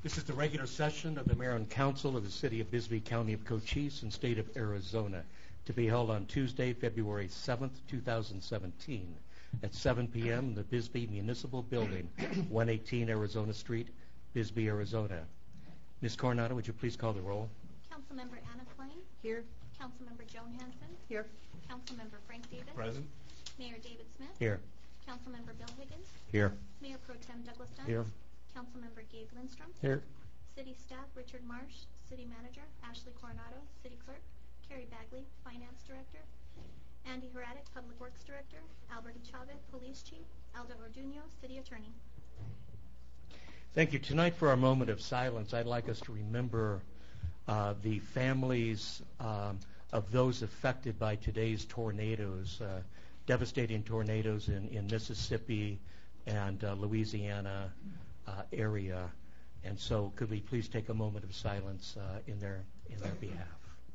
This is the regular session of the Mayor and Council of the City of Bisbee, County of Cochise, and State of Arizona, to be held on Tuesday, February 7th, 2017, at 7 p.m. in the Bisbee Municipal Building, 118 Arizona Street, Bisbee, Arizona. Ms. Coronado, would you please call the roll? Councilmember Anna Klein. Here. Councilmember Joan Hanson. Here. Councilmember Frank Davis. Present. Mayor David Smith. Here. Councilmember Bill Higgins. Here. Mayor Pro Tem Douglas Dunn. Here. Councilmember Gabe Lindstrom. Here. City Staff Richard Marsh. City Manager Ashley Coronado. City Clerk Carrie Bagley. Finance Director Andy Heradic. Public Works Director Alberto Chavez. Police Chief Aldo Orduno. City Attorney. Thank you. Tonight, for our moment of silence, I'd like us to remember the families of those affected by today's tornadoes, devastating tornadoes in Mississippi and Louisiana area. And so could we please take a moment of silence in their behalf?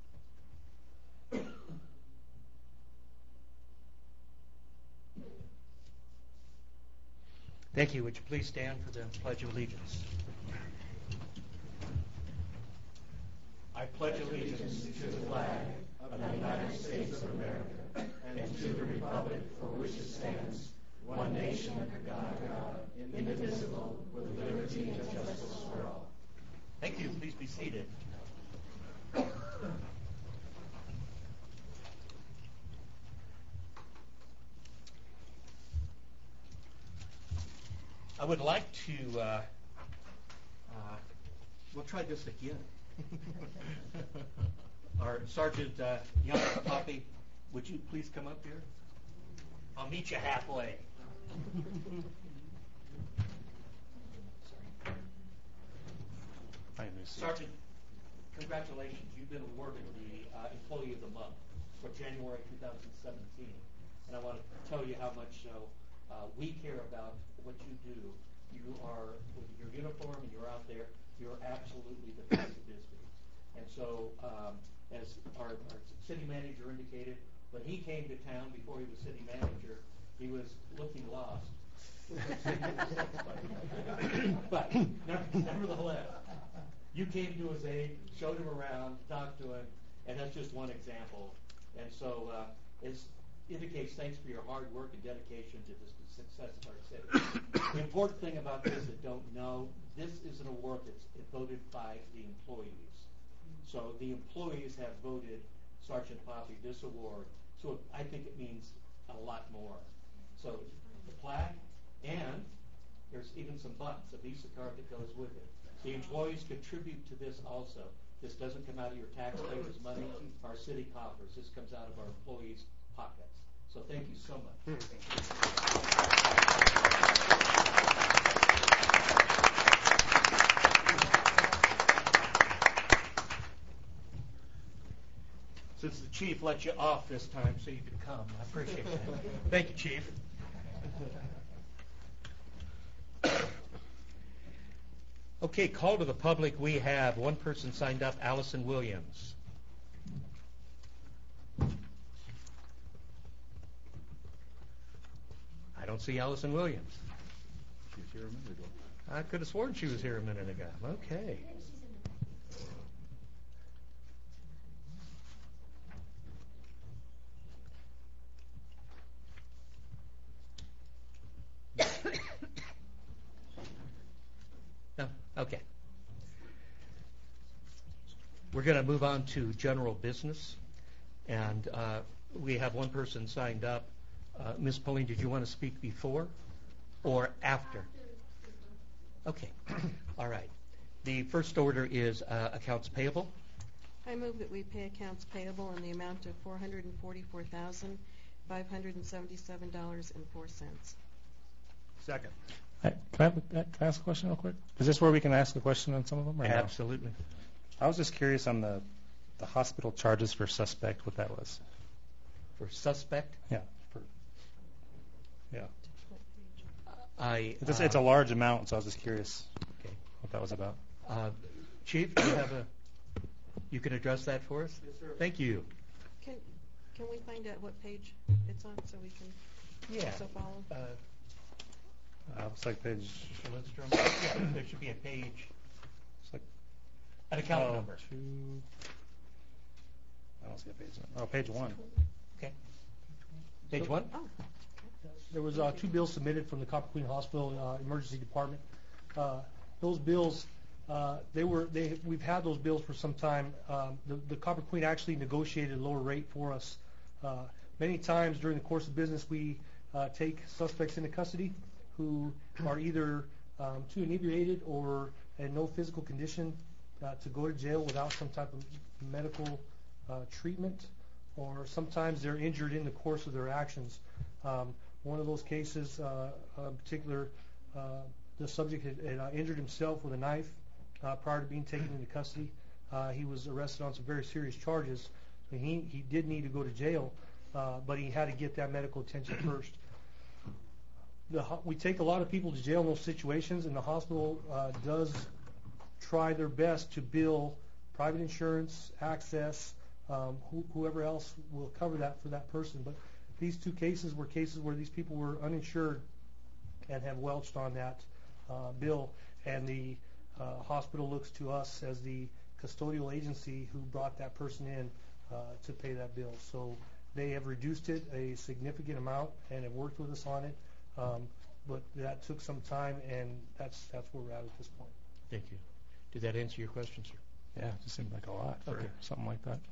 Thank you. Would you please stand for the Pledge of Allegiance? I pledge allegiance to the flag of the United States of America and to the republic for which it stands, one nation under God, indivisible, with liberty and justice for all. Thank you. Please be seated. I would like to, we'll try this again. Our Sergeant Young Poppy, would you please come up here? I'll meet you halfway. Sergeant, congratulations. You've been awarded the Employee of the Month for January 2017. And I want to tell you how much we care about what you do. You are, with your uniform and you're out there, you're absolutely the face of Bisbee. And so, as our city manager indicated, when he came to town before he was city manager, he was looking lost. But nevertheless, you came to his aid, showed him around, talked to him, and that's just one example. And so it indicates thanks for your hard work and dedication to the success of our city. The important thing about this that don't know, this is an award that's voted by the employees. So the employees have voted Sergeant Poppy this award. So I think it means a lot more. So the plaque, and there's even some buttons, a Visa card that goes with it. The employees contribute to this also. This doesn't come out of your taxpayers' money, our city coffers. This comes out of our employees' pockets. So thank you so much. Since the chief let you off this time so you could come, I appreciate that. Thank you, Chief. Okay, call to the public. We have one person signed up, Allison Williams. I don't see Allison Williams. She was here a minute ago. I could have sworn she was here a minute ago. Okay. No? Okay. We're going to move on to general business. And we have one person signed up. Ms. Pauline, did you want to speak before or after? Okay. All right. The first order is accounts payable. I move that we pay accounts payable in the amount of $444,577.04. Second. Can I ask a question real quick? Is this where we can ask a question on some of them? Or Absolutely. No? I was just curious on the hospital charges for suspect, what that was. For suspect? Yeah. Yeah. It's a large amount, so I was just curious what that was about. Chief, do you have you can address that for us? Yes, sir. Thank you. Can we find out what page it's on so we can also follow? Looks like page... Mr. Lindstrom? Yeah, there should be a page An account number. I don't see a page. Oh, page 1. Okay. Page 1? Oh, There was 2 bills submitted from the Copper Queen Hospital Emergency Department. Those bills, we've had those bills for some time. The Copper Queen actually negotiated a lower rate for us. Many times during the course of business, we take suspects into custody who are either too inebriated or in no physical condition to go to jail without some type of medical treatment, or sometimes they're injured in the course of their actions. One of those cases, in particular, the subject had injured himself with a knife prior to being taken into custody. He was arrested on some very serious charges. He did need to go to jail, but he had to get that medical attention first. We take a lot of people to jail in those situations, and the hospital does try their best to bill private insurance, access, whoever else will cover that for that person. But these 2 cases were cases where these people were uninsured and have welched on that bill, and the hospital looks to us as the custodial agency who brought that person in to pay that bill. So they have reduced it a significant amount and have worked with us on it, but that took some time, and that's where we're at this point. Thank you. Did that answer your question, sir? Yeah, it just seemed like a lot for something like that.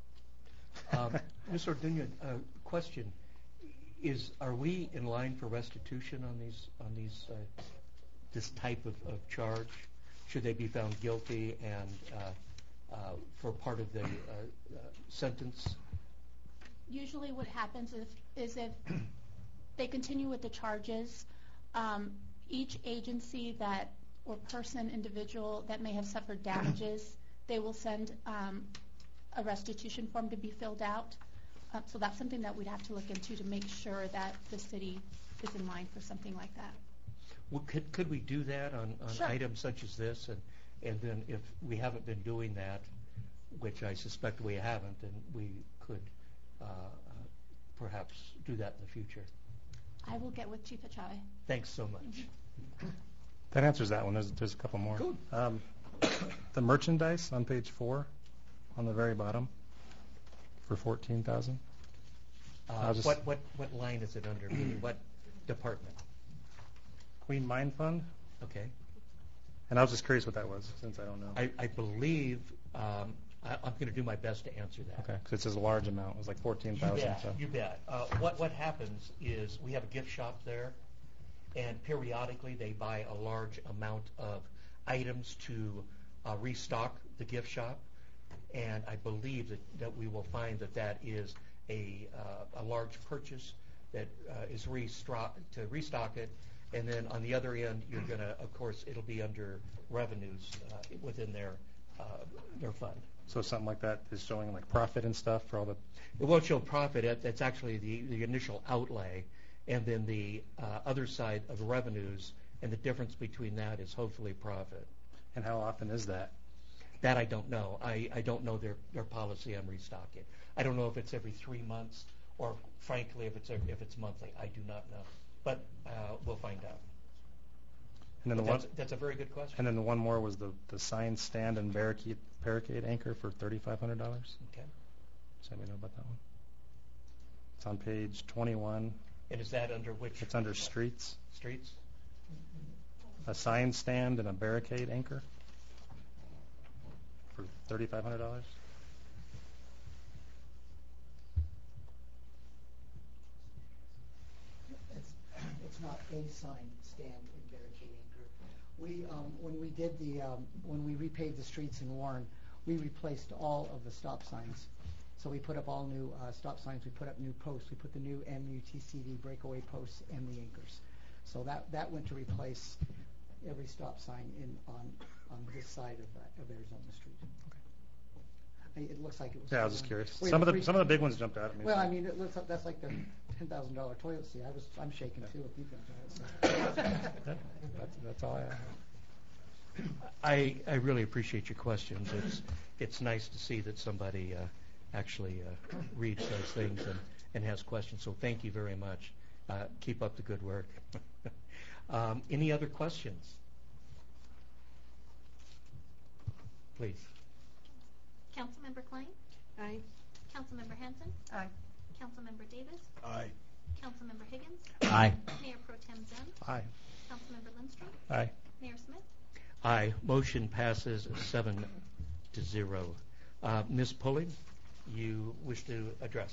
Ms. Orduña, question: are we in line for restitution on this type of charge? Should they be found guilty and for part of the sentence? Usually, what happens is if they continue with the charges, each agency or individual that may have suffered damages, they will send a restitution form to be filled out. So that's something that we'd have to look into to make sure that the city is in line for something like that. Well, could we do that on Sure. items such as this? And then if we haven't been doing that, which I suspect we haven't, then we could perhaps do that in the future. I will get with Chief Achave. Thanks so much. That answers that one. There's a couple more. Cool. The merchandise on page 4, on the very bottom, for $14,000. What line is it under? Meaning what department? Queen Mine Fund. Okay. And I was just curious what that was, since I don't know. I believe I'm going to do my best to answer that. Okay, because it's a large amount. It was like $14,000. You bet. What happens is we have a gift shop there, and periodically they buy a large amount of items to restock the gift shop, and I believe that we will find that is a large purchase that is to restock it, and then on the other end you're going to, of course, it'll be under revenues within their fund. So something like that is showing like profit and stuff for all the... It won't show profit. That's actually the initial outlay, and then the other side of revenues, and the difference between that is hopefully profit. And how often is that? That I don't know. I don't know their policy on restocking. I don't know if it's every 3 months or, frankly, if it's monthly. I do not know. But we'll find out. And then that's a very good question. And then the one more was the sign stand and barricade anchor for $3,500. Okay. Does anybody know about that one? It's on page 21. And is that under which? It's under streets. Streets? A sign stand and a barricade anchor for $3,500. It's not a sign stand and barricade anchor. We when we repaved the streets in Warren, we replaced all of the stop signs. So we put up all new stop signs. We put up new posts. We put the new MUTCD breakaway posts and the anchors. So that went to replace every stop sign on this side of Arizona Street. Okay. It looks like it was. Yeah, I was just curious. Wait, some of the big ones jumped out at me. Well, I mean, it looks like that's like the $10,000 toilet seat. I'm shaking too if you've got that. That's all I have. I really appreciate your questions. It's nice to see that somebody actually reads those things and has questions. So thank you very much. Keep up the good work. Any other questions? Please. Councilmember Klein, Aye. Councilmember Hanson, Aye. Councilmember Davis, Aye. Councilmember Higgins, Aye. Mayor Pro Tem Zen, Aye. Councilmember Lindstrom, Aye. Mayor Smith. Aye. Motion passes 7-0. Ms. Pulling, you wish to address?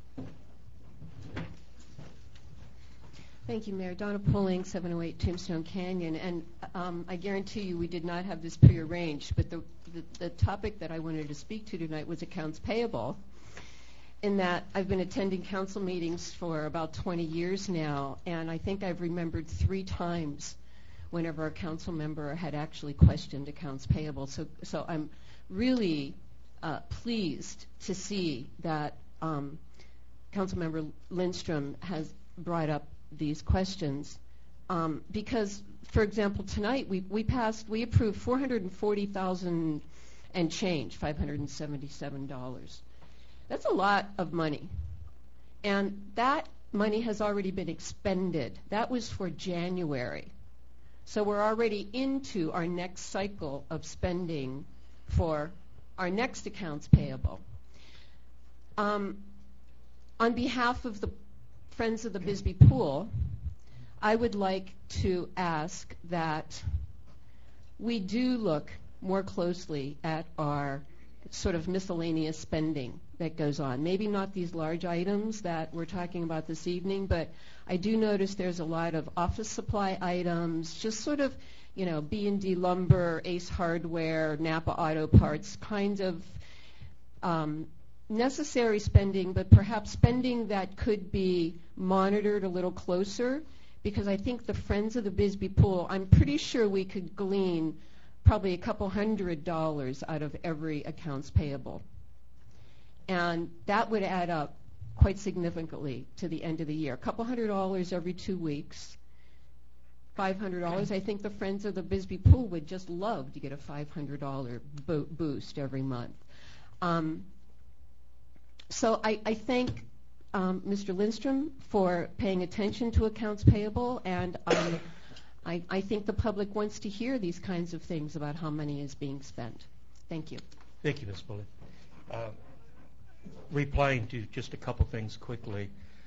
Thank you, Mayor. Donna Pulling, 708 Tombstone Canyon. And I guarantee you we did not have this prearranged, but the topic that I wanted to speak to tonight was accounts payable, in that I've been attending council meetings for about 20 years now, and I think I've remembered 3 times whenever a council member had actually questioned accounts payable. So I'm really pleased to see that Councilmember Lindstrom has brought up these questions, because, for example, tonight we approved $440,000 and change, $577. That's a lot of money, and that money has already been expended. That was for January, so we're already into our next cycle of spending for our next accounts payable. On behalf of the Friends of the Bisbee Pool, I would like to ask that we do look more closely at our sort of miscellaneous spending that goes on. Maybe not these large items that we're talking about this evening, but I do notice there's a lot of office supply items, just sort of, B&D Lumber, Ace Hardware, Napa Auto Parts, kinds of necessary spending, but perhaps spending that could be monitored a little closer, because I think the Friends of the Bisbee Pool, I'm pretty sure we could glean probably a couple $100 out of every accounts payable. And that would add up quite significantly to the end of the year. A couple $100 every 2 weeks, $500. I think the Friends of the Bisbee Pool would just love to get a $500 boost every month. So I thank Mr. Lindstrom for paying attention to accounts payable, and I think the public wants to hear these kinds of things about how money is being spent. Thank you. Thank you, Ms. Bully. Replying to just a couple things quickly.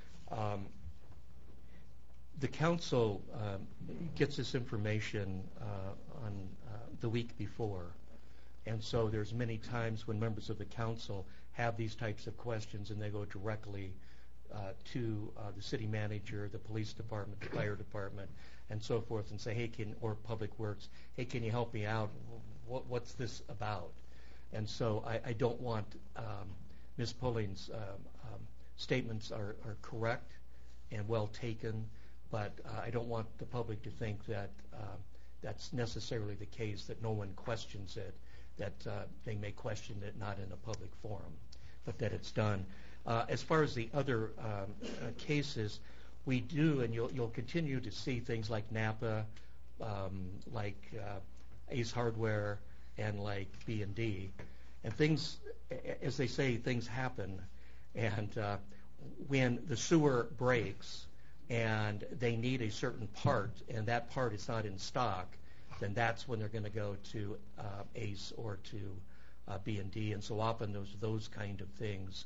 The council gets this information on the week before, and so there's many times when members of the council have these types of questions, and they go directly to the city manager, the police department, the fire department, and so forth, and say, or Public Works, hey, can you help me out? What's this about? And so I don't want Ms. Pulling's statements are correct and well taken, but I don't want the public to think that that's necessarily the case, that no one questions it, that they may question it not in a public forum, but that it's done. As far as the other cases, we do, and you'll continue to see things like Napa, like Ace Hardware, and like B&D. And things, as they say, things happen. And when the sewer breaks and they need a certain part, and that part is not in stock, then that's when they're going to go to Ace or to B&D. And so often those kind of things.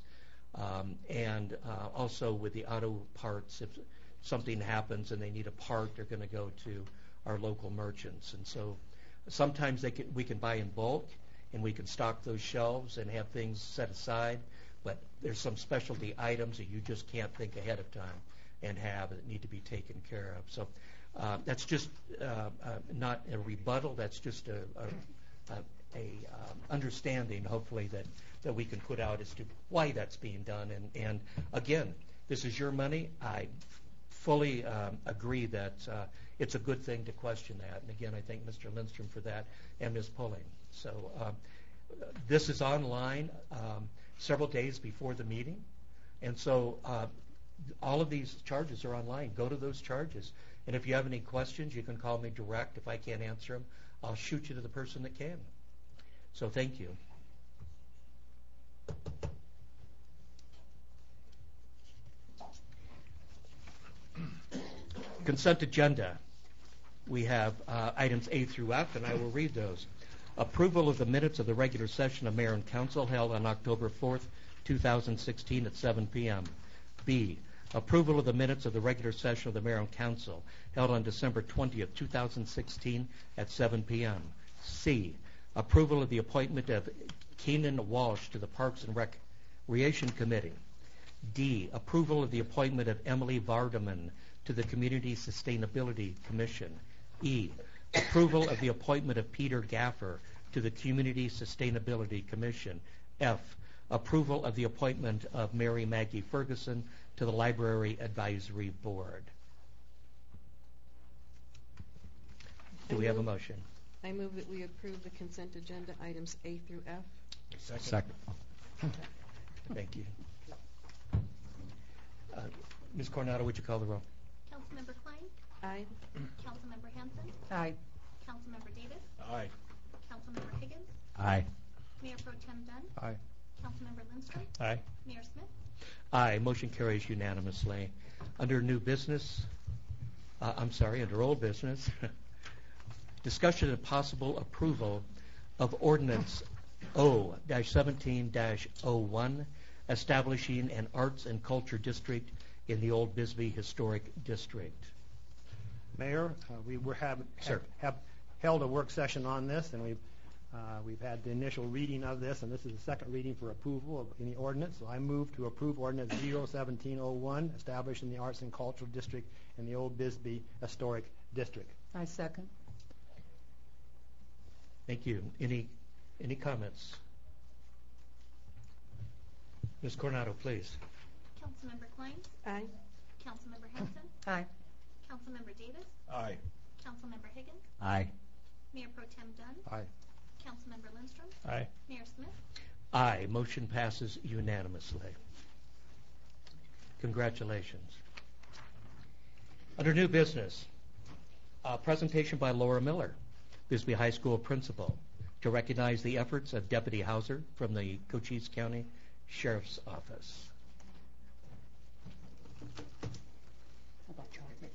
And also with the auto parts, if something happens and they need a part, they're going to go to our local merchants. And so sometimes we can buy in bulk, and we can stock those shelves and have things set aside, but there's some specialty items that you just can't think ahead of time and have that need to be taken care of. So that's just not a rebuttal. That's just a understanding, hopefully, that we can put out as to why that's being done. And again, this is your money. I fully agree that it's a good thing to question that. And again, I thank Mr. Lindstrom for that and Ms. Pulling. So this is online several days before the meeting. And so all of these charges are online. Go to those charges. And if you have any questions, you can call me direct. If I can't answer them, I'll shoot you to the person that can. So thank you. Consent agenda. We have items A through F, and I will read those. approval of the minutes of the regular session of Mayor and Council held on October 4th, 2016 at 7 p.m. B, approval of the minutes of the regular session of the Mayor and Council held on December 20th, 2016 at 7 p.m. C, approval of the appointment of Keenan Walsh to the Parks and Recreation Committee. D, approval of the appointment of Emily Vardaman to the Community Sustainability Commission. E, approval of the appointment of Peter Gaffer to the Community Sustainability Commission. F, approval of the appointment of Mary Maggie Ferguson to the Library Advisory Board. Do we have a motion? I move that we approve the consent agenda items A through F. Second. Thank you. Ms. Coronado, would you call the roll? Councilmember Klein? Aye. Councilmember Hanson? Aye. Councilmember Davis? Aye. Councilmember Higgins? Aye. Mayor Pro Tem Dunn? Aye. Councilmember Lindstrom? Aye. Mayor Smith? Aye. Motion carries unanimously. Under new business, under old business, discussion and possible approval of ordinance O-17-01, establishing an arts and culture district in the Old Bisbee Historic District. Mayor, we have held a work session on this, and we've had the initial reading of this, and this is the second reading for approval of any ordinance. So I move to approve ordinance 01701, establishing the arts and cultural district in the Old Bisbee Historic District. I second. Thank you. Any comments? Ms. Coronado, please. Councilmember Klein? Aye. Councilmember Hanson? Aye. Councilmember Davis? Aye. Councilmember Higgins? Aye. Mayor Pro Tem Dunn? Aye. Councilmember Lindstrom? Aye. Mayor Smith? Aye. Motion passes unanimously. Congratulations. Under new business, presentation by Laura Miller, Bisbee High School principal, to recognize the efforts of Deputy Hauser from the Cochise County Sheriff's Office. How about chocolate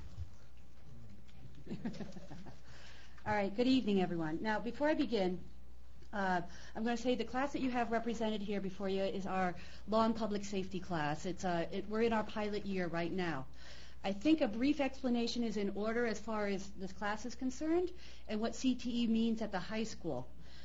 too? All right, good evening, everyone. Now, before I begin, I'm going to say the class that you have represented here before you is our Law and Public Safety class. We're in our pilot year right now. I think a brief explanation is in order as far as this class is concerned and what CTE means at the high school.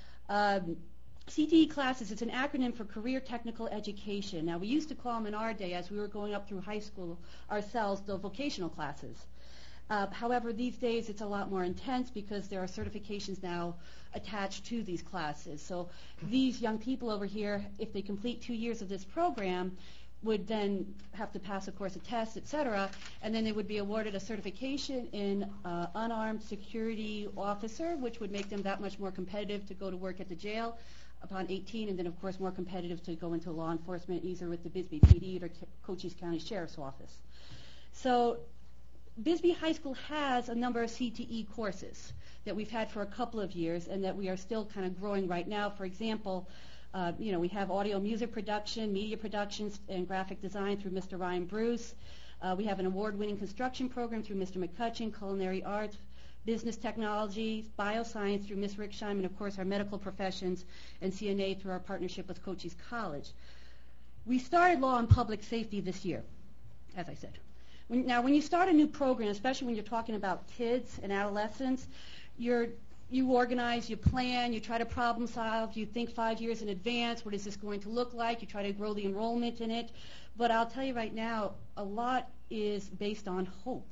CTE classes, it's an acronym for Career Technical Education. Now, we used to call them in our day, as we were going up through high school ourselves, the vocational classes. However, these days it's a lot more intense because there are certifications now attached to these classes. So these young people over here, if they complete 2 years of this program, would then have to pass, of course, a test, etc., and then they would be awarded a certification in unarmed security officer, which would make them that much more competitive to go to work at the jail upon 18, and then, of course, more competitive to go into law enforcement, either with the Bisbee PD or Cochise County Sheriff's Office. So Bisbee High School has a number of CTE courses that we've had for a couple of years and that we are still kind of growing right now. For example, we have audio music production, media productions, and graphic design through Mr. Ryan Bruce. We have an award-winning construction program through Mr. McCutcheon, culinary arts, business technology, bioscience through Ms. Ricksheim, and of course our medical professions and CNA through our partnership with Cochise College. We started Law and Public Safety this year, as I said. Now, when you start a new program, especially when you're talking about kids and adolescents, you organize, you plan, you try to problem solve, you think 5 years in advance, what is this going to look like, you try to grow the enrollment in it. But I'll tell you right now, a lot is based on hope.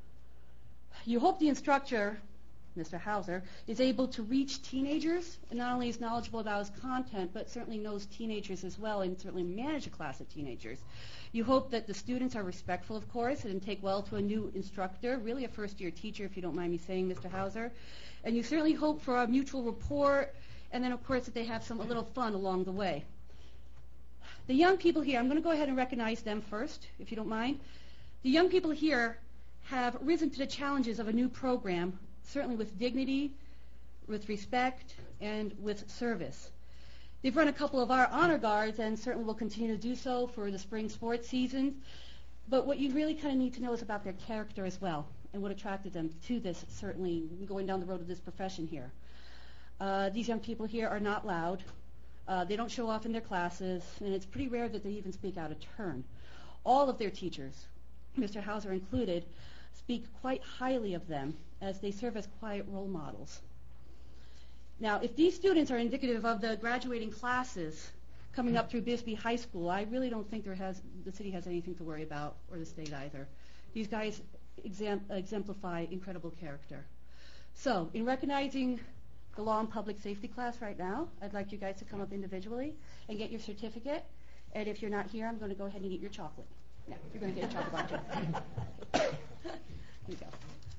You hope the instructor, Mr. Hauser, is able to reach teenagers and not only is knowledgeable about his content, but certainly knows teenagers as well and certainly manage a class of teenagers. You hope that the students are respectful, of course, and take well to a new instructor, really a first-year teacher, if you don't mind me saying, Mr. Hauser. And you certainly hope for a mutual rapport, and then, of course, that they have a little fun along the way. The young people here, I'm going to go ahead and recognize them first, if you don't mind. The young people here have risen to the challenges of a new program, certainly with dignity, with respect, and with service. They've run a couple of our honor guards and certainly will continue to do so for the spring sports season. But what you really kind of need to know is about their character as well and what attracted them to this, certainly going down the road of this profession here. These young people here are not loud. They don't show off in their classes, and it's pretty rare that they even speak out of turn. All of their teachers, Mr. Hauser included, speak quite highly of them as they serve as quiet role models. Now, if these students are indicative of the graduating classes coming up through Bisbee High School, I really don't think the city has anything to worry about, or the state either. These guys exemplify incredible character. So, in recognizing the law and public safety class right now, I'd like you guys to come up individually and get your certificate. And if you're not here, I'm going to go ahead and eat your chocolate. No, you're going to get a chocolate bar too. Here you go.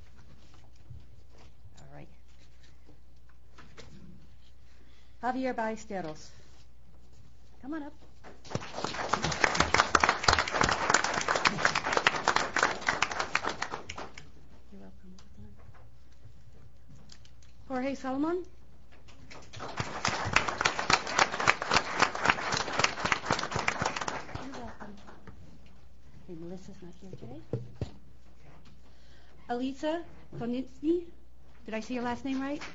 All right. Javier Ballesteros. Come on up. You're welcome. Jorge Salomon. You're welcome. Okay, Melissa's not here today. Alisa Konitsky. Did I say your last name right?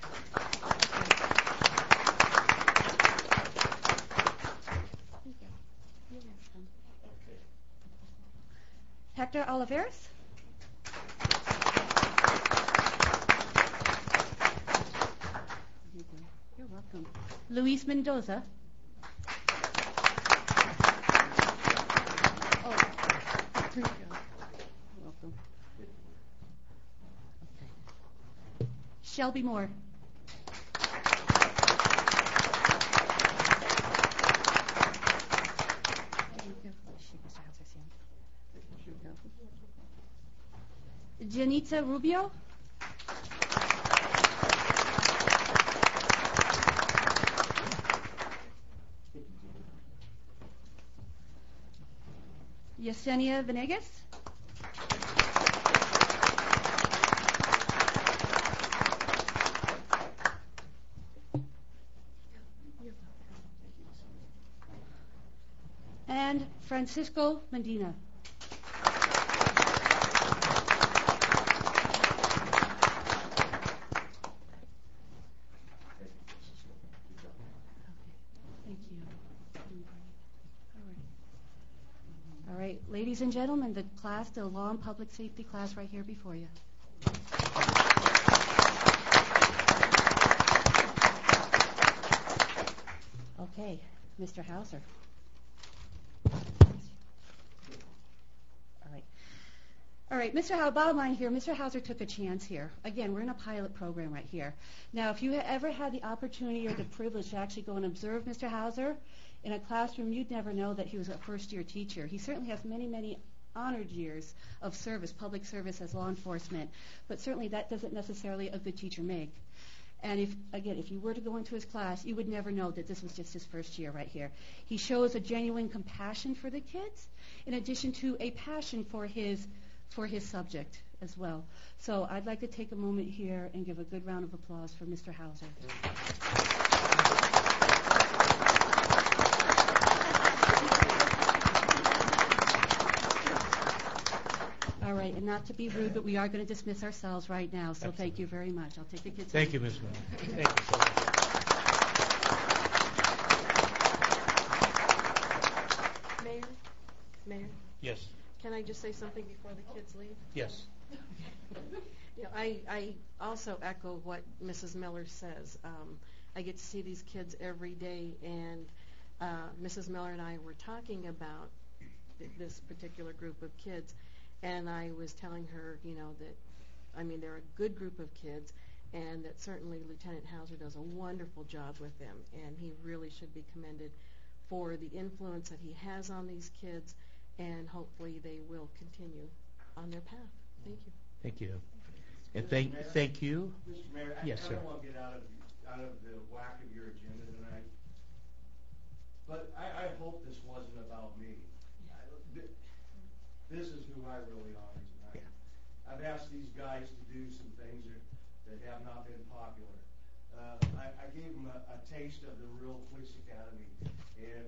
Hector Oliveras. You're welcome. Luis Mendoza. Oh, here you go. You're welcome. Okay. Shelby Moore. Janitza Rubio. Yesenia Venegas. And Francisco Medina. Ladies and gentlemen, the class, the Law and Public Safety class right here before you. Okay, Mr. Hauser. All right, bottom line here, Mr. Hauser took a chance here. Again, we're in a pilot program right here. Now, if you ever had the opportunity or the privilege to actually go and observe Mr. Hauser in a classroom, you'd never know that he was a first-year teacher. He certainly has many, many honored years of service, public service as law enforcement, but certainly that doesn't necessarily a good teacher make. And if you were to go into his class, you would never know that this was just his first year right here. He shows a genuine compassion for the kids, in addition to a passion for his subject as well. So I'd like to take a moment here and give a good round of applause for Mr. Hauser. All right, and not to be rude, but we are going to dismiss ourselves right now, so Absolutely. Thank you very much. I'll take the kids. Thank you, Ms. Miller. Thank you so much. Mayor? Yes. Can I just say something before the kids leave? Yes. I also echo what Mrs. Miller says. I get to see these kids every day, and Mrs. Miller and I were talking about this particular group of kids, and I was telling her, that, they're a good group of kids, and that certainly Lieutenant Hauser does a wonderful job with them, and he really should be commended for the influence that he has on these kids, and hopefully they will continue on their path. Thank you. Thank you. And thank you. Mr. Mayor, Yes, I sir. don't want to get out of the whack of your agenda tonight, but I hope this wasn't about me. This is who I really honor tonight. Yeah. I've asked these guys to do some things that have not been popular. I gave them a taste of the real police academy, and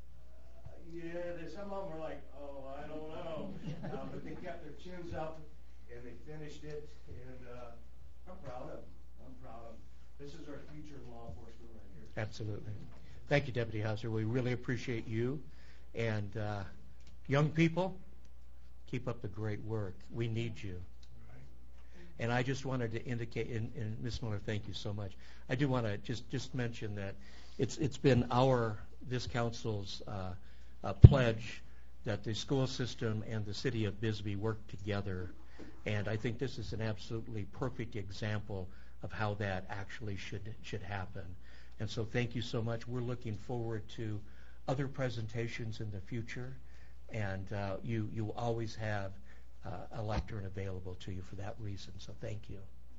some of them were like, oh, I don't know, but they kept their chins up and they finished it, and I'm proud of them. I'm proud of them. This is our future in law enforcement right here. Absolutely. Thank you, Deputy Hauser. We really appreciate you. And young people, keep up the great work. We need you. And I just wanted to indicate, and Ms. Miller, thank you so much. I do want to just mention that it's been this council's pledge that the school system and the city of Bisbee work together. And I think this is an absolutely perfect example of how that actually should happen. And so thank you so much. We're looking forward to other presentations in the future. And you always have a lectern available to you for that reason. So thank you.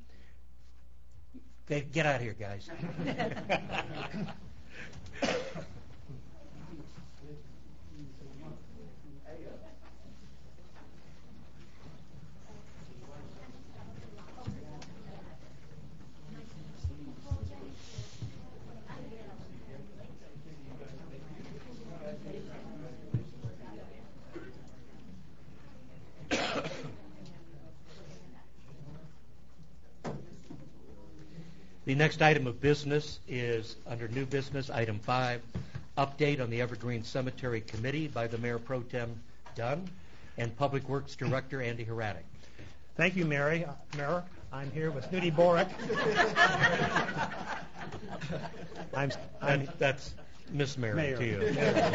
Get out of here, guys. The next item of business is under new business, item 5, update on the Evergreen Cemetery Committee by the Mayor Pro Tem Dunn and Public Works Director Andy Hradic. Thank you, Mayor. I'm here with Snooty Borick. That's Miss Mayor to you.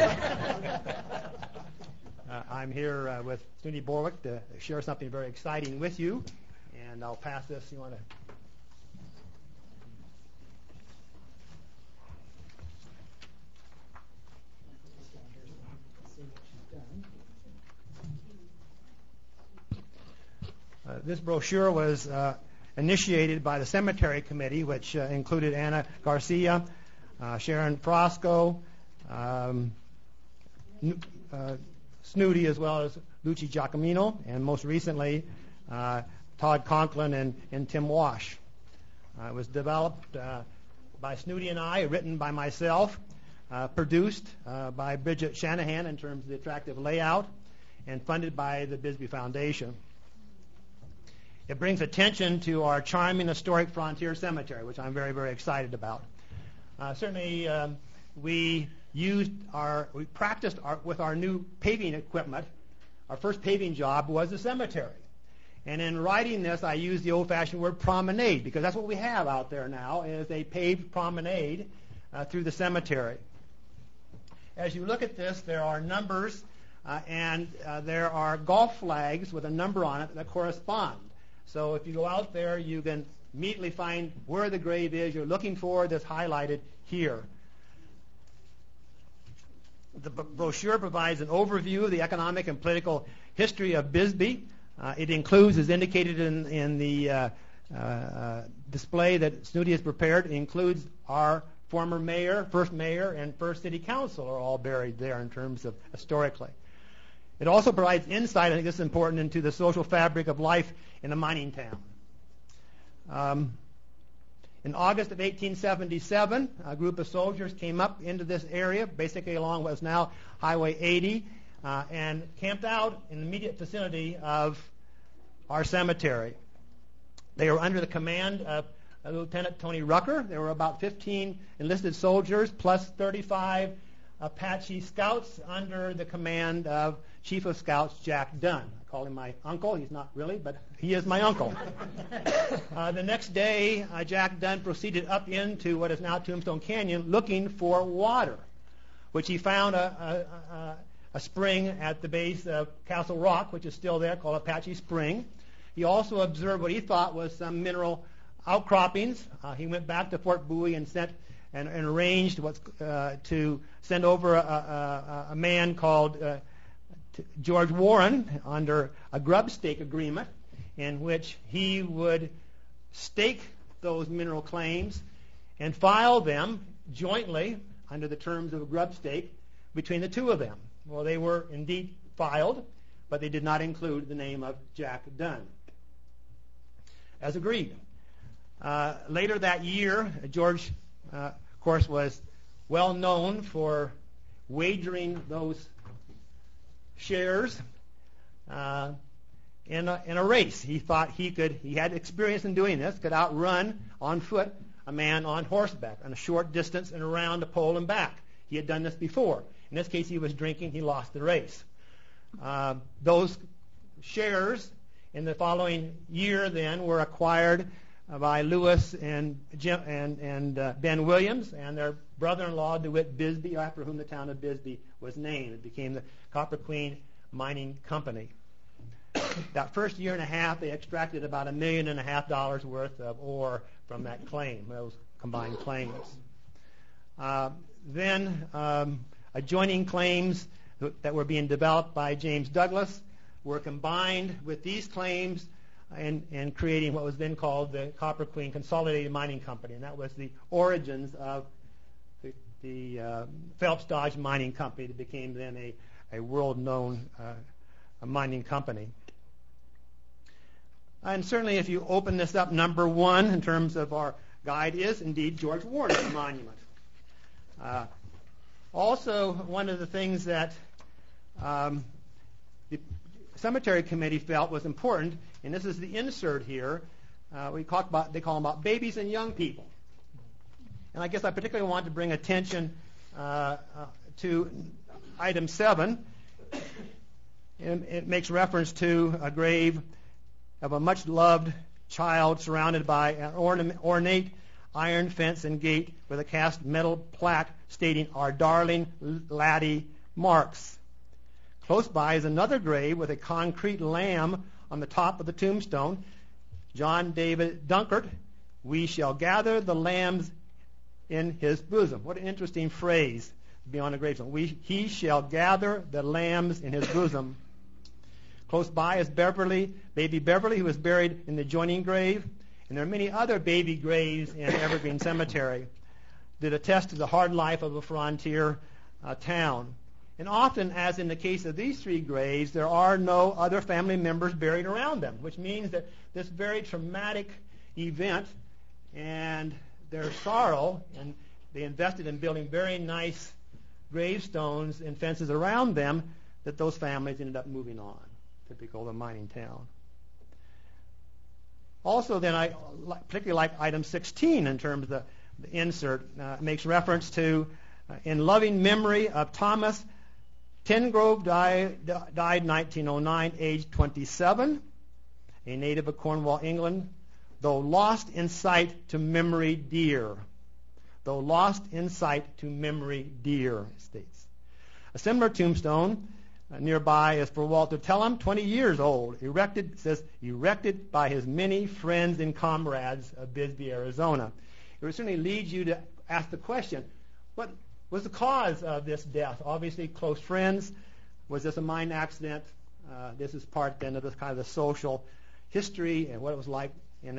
I'm here with Snooty Borick to share something very exciting with you, and I'll pass this. You want to? This brochure was initiated by the Cemetery Committee, which included Anna Garcia, Sharon Frosco, Snooty, as well as Luci Giacomino, and most recently Todd Conklin and Tim Wash. It was developed by Snooty and I, written by myself, produced by Bridget Shanahan in terms of the attractive layout, and funded by the Bisbee Foundation. It brings attention to our charming historic frontier cemetery, which I'm very, very excited about. Certainly, we practiced with our new paving equipment. Our first paving job was the cemetery. And in writing this, I used the old-fashioned word promenade, because that's what we have out there now, is a paved promenade through the cemetery. As you look at this, there are numbers, and there are golf flags with a number on it that correspond. So if you go out there, you can immediately find where the grave is you're looking for that's highlighted here. The brochure provides an overview of the economic and political history of Bisbee. It includes, as indicated in the display that Snooty has prepared, it includes our former mayor, first mayor, and first city council are all buried there in terms of historically. It also provides insight, I think this is important, into the social fabric of life in a mining town. In August of 1877, a group of soldiers came up into this area, basically along what is now Highway 80, and camped out in the immediate vicinity of our cemetery. They were under the command of Lieutenant Tony Rucker. There were about 15 enlisted soldiers plus 35 Apache scouts under the command of Chief of Scouts Jack Dunn. I call him my uncle. He's not really, but he is my uncle. The next day, Jack Dunn proceeded up into what is now Tombstone Canyon looking for water, which he found a spring at the base of Castle Rock, which is still there, called Apache Spring. He also observed what he thought was some mineral outcroppings. He went back to Fort Bowie and arranged to send over a man called George Warren under a grub stake agreement in which he would stake those mineral claims and file them jointly under the terms of a grub stake between the two of them. Well, they were indeed filed, but they did not include the name of Jack Dunn. As agreed. Later that year, George, of course, was well known for wagering those shares in a race. He thought he had experience in doing this, could outrun on foot a man on horseback on a short distance and around a pole and back. He had done this before. In this case, he was drinking. He lost the race. Those shares in the following year then were acquired by Lewis and Ben Williams and their brother-in-law DeWitt Bisbee, after whom the town of Bisbee was named. It became the Copper Queen Mining Company. That first year and a half, they extracted about $1.5 million worth of ore from that claim, those combined claims. Then adjoining claims that were being developed by James Douglas were combined with these claims and creating what was then called the Copper Queen Consolidated Mining Company, and that was the origins of the Phelps Dodge Mining Company that became then a world-known mining company. And certainly if you open this up, number one in terms of our guide is indeed George Warner's monument. Also, one of the things that the cemetery committee felt was important, and this is the insert here, they call them about babies and young people. And I guess I particularly want to bring attention to item 7. It makes reference to a grave of a much-loved child surrounded by an ornate iron fence and gate with a cast metal plaque stating, "Our darling laddie Marks." Close by is another grave with a concrete lamb on the top of the tombstone. John David Dunkert, "We shall gather the lambs in his bosom." What an interesting phrase beyond a gravestone. He shall gather the lambs in his bosom. Close by is baby Beverly, who was buried in the adjoining grave. And there are many other baby graves in Evergreen Cemetery that attest to the hard life of a frontier town. And often, as in the case of these 3 graves, there are no other family members buried around them, which means that this very traumatic event and their sorrow, and they invested in building very nice gravestones and fences around them, that those families ended up moving on. Typical of a mining town. Also, then, I particularly like item 16 in terms of the insert. It makes reference to, in loving memory of Thomas Tengrove, died 1909, aged 27, a native of Cornwall, England, though lost in sight to memory dear. Though lost in sight to memory dear, it states. A similar tombstone nearby is for Walter Tellum, 20 years old, erected by his many friends and comrades of Bisbee, Arizona. It would certainly lead you to ask the question, what was the cause of this death? Obviously, close friends. Was this a mine accident? This is part then of this kind of the social history and what it was like in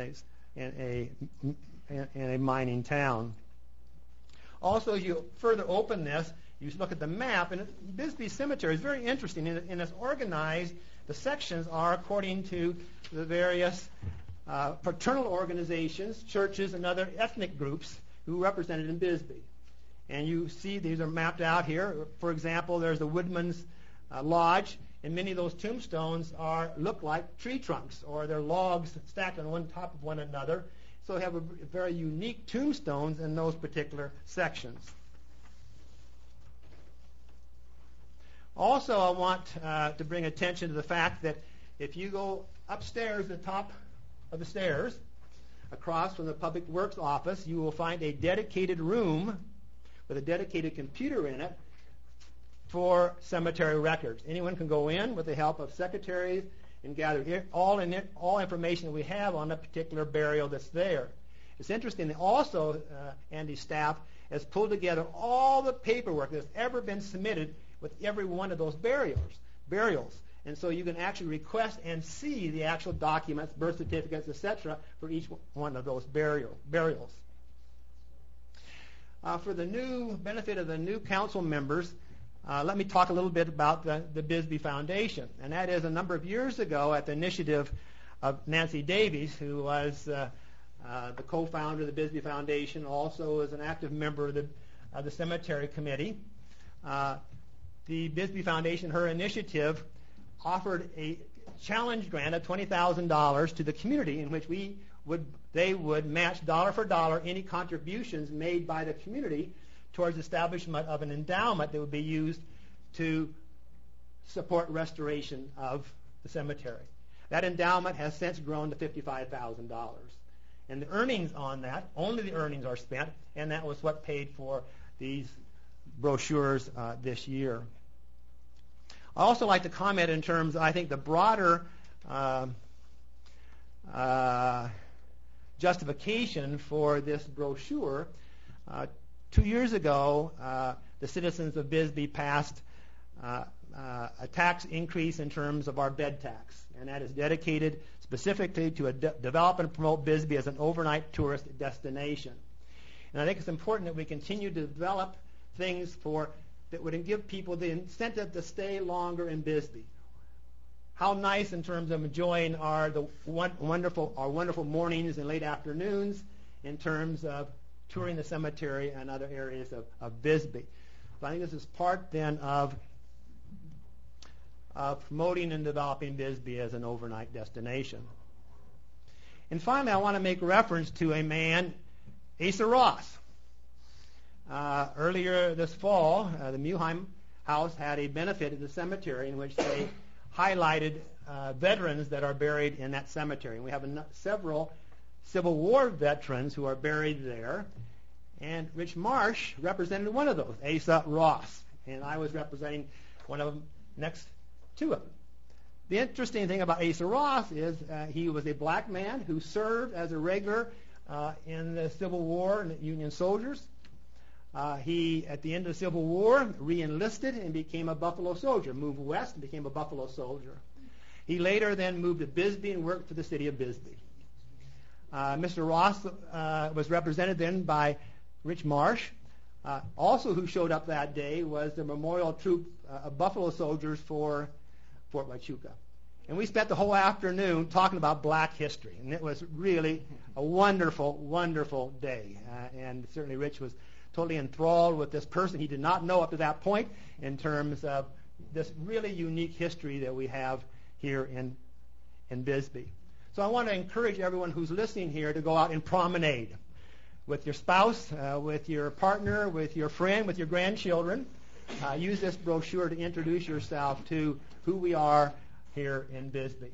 a mining town. Also, as you further open this, you look at the map, and Bisbee Cemetery is very interesting, and it's organized. The sections are according to the various fraternal organizations, churches, and other ethnic groups who are represented in Bisbee. And you see these are mapped out here. For example, there's the Woodman's Lodge, and many of those tombstones look like tree trunks, or they're logs stacked on one top of one another. So we have a very unique tombstones in those particular sections. Also, I want to bring attention to the fact that if you go upstairs, the top of the stairs, across from the Public Works office, you will find a dedicated room with a dedicated computer in it for cemetery records. Anyone can go in with the help of secretaries and gather all information that we have on a particular burial that's there. It's interesting that also Andy's staff has pulled together all the paperwork that's ever been submitted with every one of those burials. And so you can actually request and see the actual documents, birth certificates, etc., for each one of those burials. For the new benefit of the new council members, let me talk a little bit about the Bisbee Foundation. And that is a number of years ago at the initiative of Nancy Davies, who was the co-founder of the Bisbee Foundation, also is an active member of the cemetery committee. The Bisbee Foundation, her initiative, offered a challenge grant of $20,000 to the community in which we they would match dollar for dollar any contributions made by the community towards establishment of an endowment that would be used to support restoration of the cemetery. That endowment has since grown to $55,000. And the earnings on that, only the earnings are spent, and that was what paid for these brochures this year. I also like to comment in terms, I think, the broader justification for this brochure. 2 years ago, the citizens of Bisbee passed a tax increase in terms of our bed tax, and that is dedicated specifically to develop and promote Bisbee as an overnight tourist destination. And I think it's important that we continue to develop things that would give people the incentive to stay longer in Bisbee. How nice in terms of enjoying our wonderful mornings and late afternoons in terms of touring the cemetery and other areas of Bisbee. So I think this is part then of promoting and developing Bisbee as an overnight destination. And finally, I want to make reference to a man, Asa Ross. Earlier this fall, the Muheim House had a benefit at the cemetery in which they highlighted veterans that are buried in that cemetery. And we have several Civil War veterans who are buried there. And Rich Marsh represented one of those, Asa Ross. And I was representing one of them next to him. The interesting thing about Asa Ross is he was a black man who served as a regular in the Civil War and Union soldiers. He, at the end of the Civil War, re-enlisted and became a Buffalo soldier, moved west and became a Buffalo soldier. He later then moved to Bisbee and worked for the city of Bisbee. Mr. Ross was represented then by Rich Marsh. Also who showed up that day was the memorial troop of Buffalo soldiers for Fort Huachuca. And we spent the whole afternoon talking about black history. And it was really a wonderful, wonderful day. And certainly Rich was totally enthralled with this person he did not know up to that point in terms of this really unique history that we have here in Bisbee. So I want to encourage everyone who's listening here to go out and promenade with your spouse, with your partner, with your friend, with your grandchildren. Use this brochure to introduce yourself to who we are here in Bisbee.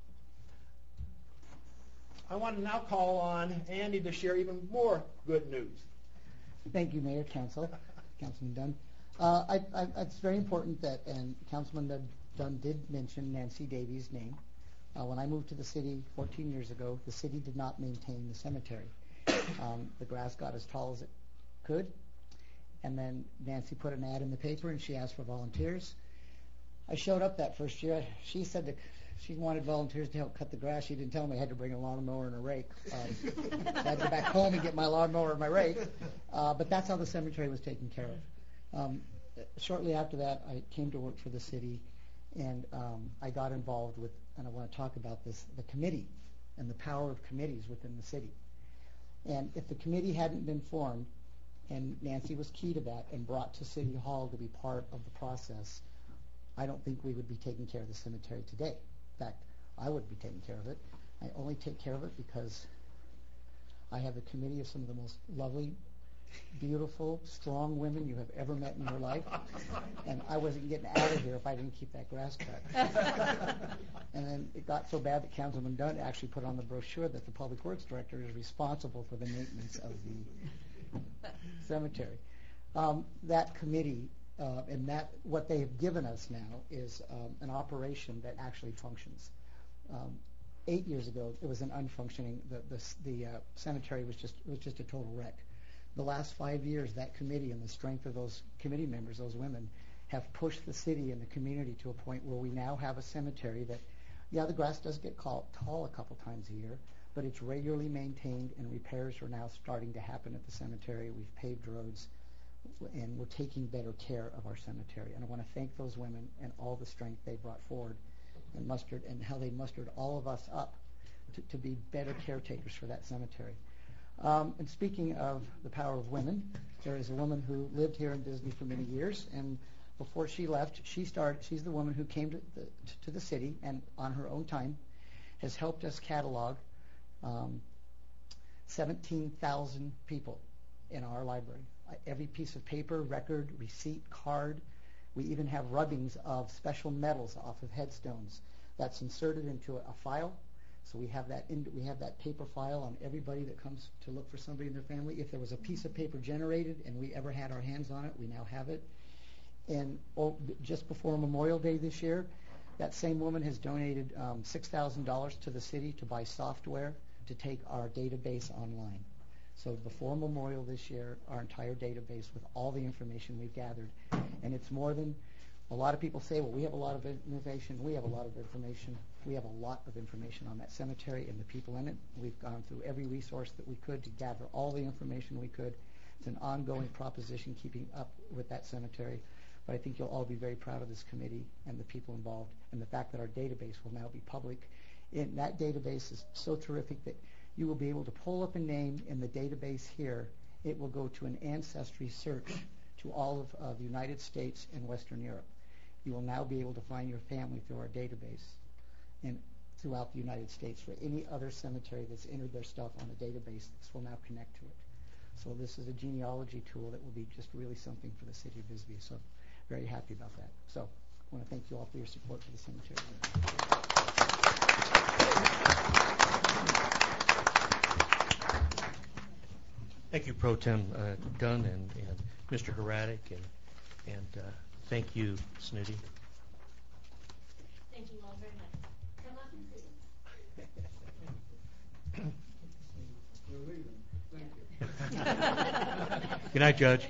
I want to now call on Andy to share even more good news. Thank you, Mayor, Councilman Dunn. It's very important that, and Councilman Dunn did mention Nancy Davies' name. When I moved to the city 14 years ago, the city did not maintain the cemetery. The grass got as tall as it could, and then Nancy put an ad in the paper and she asked for volunteers. I showed up that first year. She said that she wanted volunteers to help cut the grass. She didn't tell me I had to bring a lawnmower and a rake. I had to go back home and get my lawnmower and my rake. But that's how the cemetery was taken care of. Shortly after that, I came to work for the city, and I got involved with, and I want to talk about this, the committee and the power of committees within the city. And if the committee hadn't been formed, and Nancy was key to that and brought to City Hall to be part of the process, I don't think we would be taking care of the cemetery today. In fact, I wouldn't be taking care of it. I only take care of it because I have a committee of some of the most lovely, beautiful, strong women you have ever met in your life, and I wasn't getting out of here if I didn't keep that grass cut. And then it got so bad that Councilman Dunn actually put on the brochure that the Public Works Director is responsible for the maintenance of the cemetery. That committee and that what they have given us now is an operation that actually functions. 8 years ago, it was an unfunctioning. The cemetery was just a total wreck. The last 5 years, that committee and the strength of those committee members, those women, have pushed the city and the community to a point where we now have a cemetery that, yeah, the grass does get tall a couple times a year, but it's regularly maintained, and repairs are now starting to happen at the cemetery. We've paved roads, and we're taking better care of our cemetery. And I want to thank those women and all the strength they brought forward and how they mustered all of us up to be better caretakers for that cemetery. And speaking of the power of women, there is a woman who lived here in Bisbee for many years, and before she left, she's the woman who came to the city and on her own time has helped us catalog 17,000 people in our library. Every piece of paper, record, receipt, card. We even have rubbings of special medals off of headstones that's inserted into a file. So we have that paper file on everybody that comes to look for somebody in their family. If there was a piece of paper generated and we ever had our hands on it, we now have it. And just before Memorial Day this year, that same woman has donated $6,000 to the city to buy software to take our database online. So before Memorial this year, our entire database with all the information we've gathered. And it's more than, a lot of people say, well, we have a lot of information. We have a lot of information. We have a lot of information on that cemetery and the people in it. We've gone through every resource that we could to gather all the information we could. It's an ongoing proposition keeping up with that cemetery. But I think you'll all be very proud of this committee and the people involved and the fact that our database will now be public. And that database is so terrific that you will be able to pull up a name in the database here. It will go to an ancestry search to all of the United States and Western Europe. You will now be able to find your family through our database and throughout the United States. For any other cemetery that's entered their stuff on the database, this will now connect to it. So this is a genealogy tool that will be just really something for the city of Bisbee. So very happy about that. So I want to thank you all for your support for the cemetery. Thank you, Pro Tem Gunn and Mr. Heradic, and thank you, Snooty. Thank you all very much. Come up and sit. We're leaving. Thank you. Good night, Judge.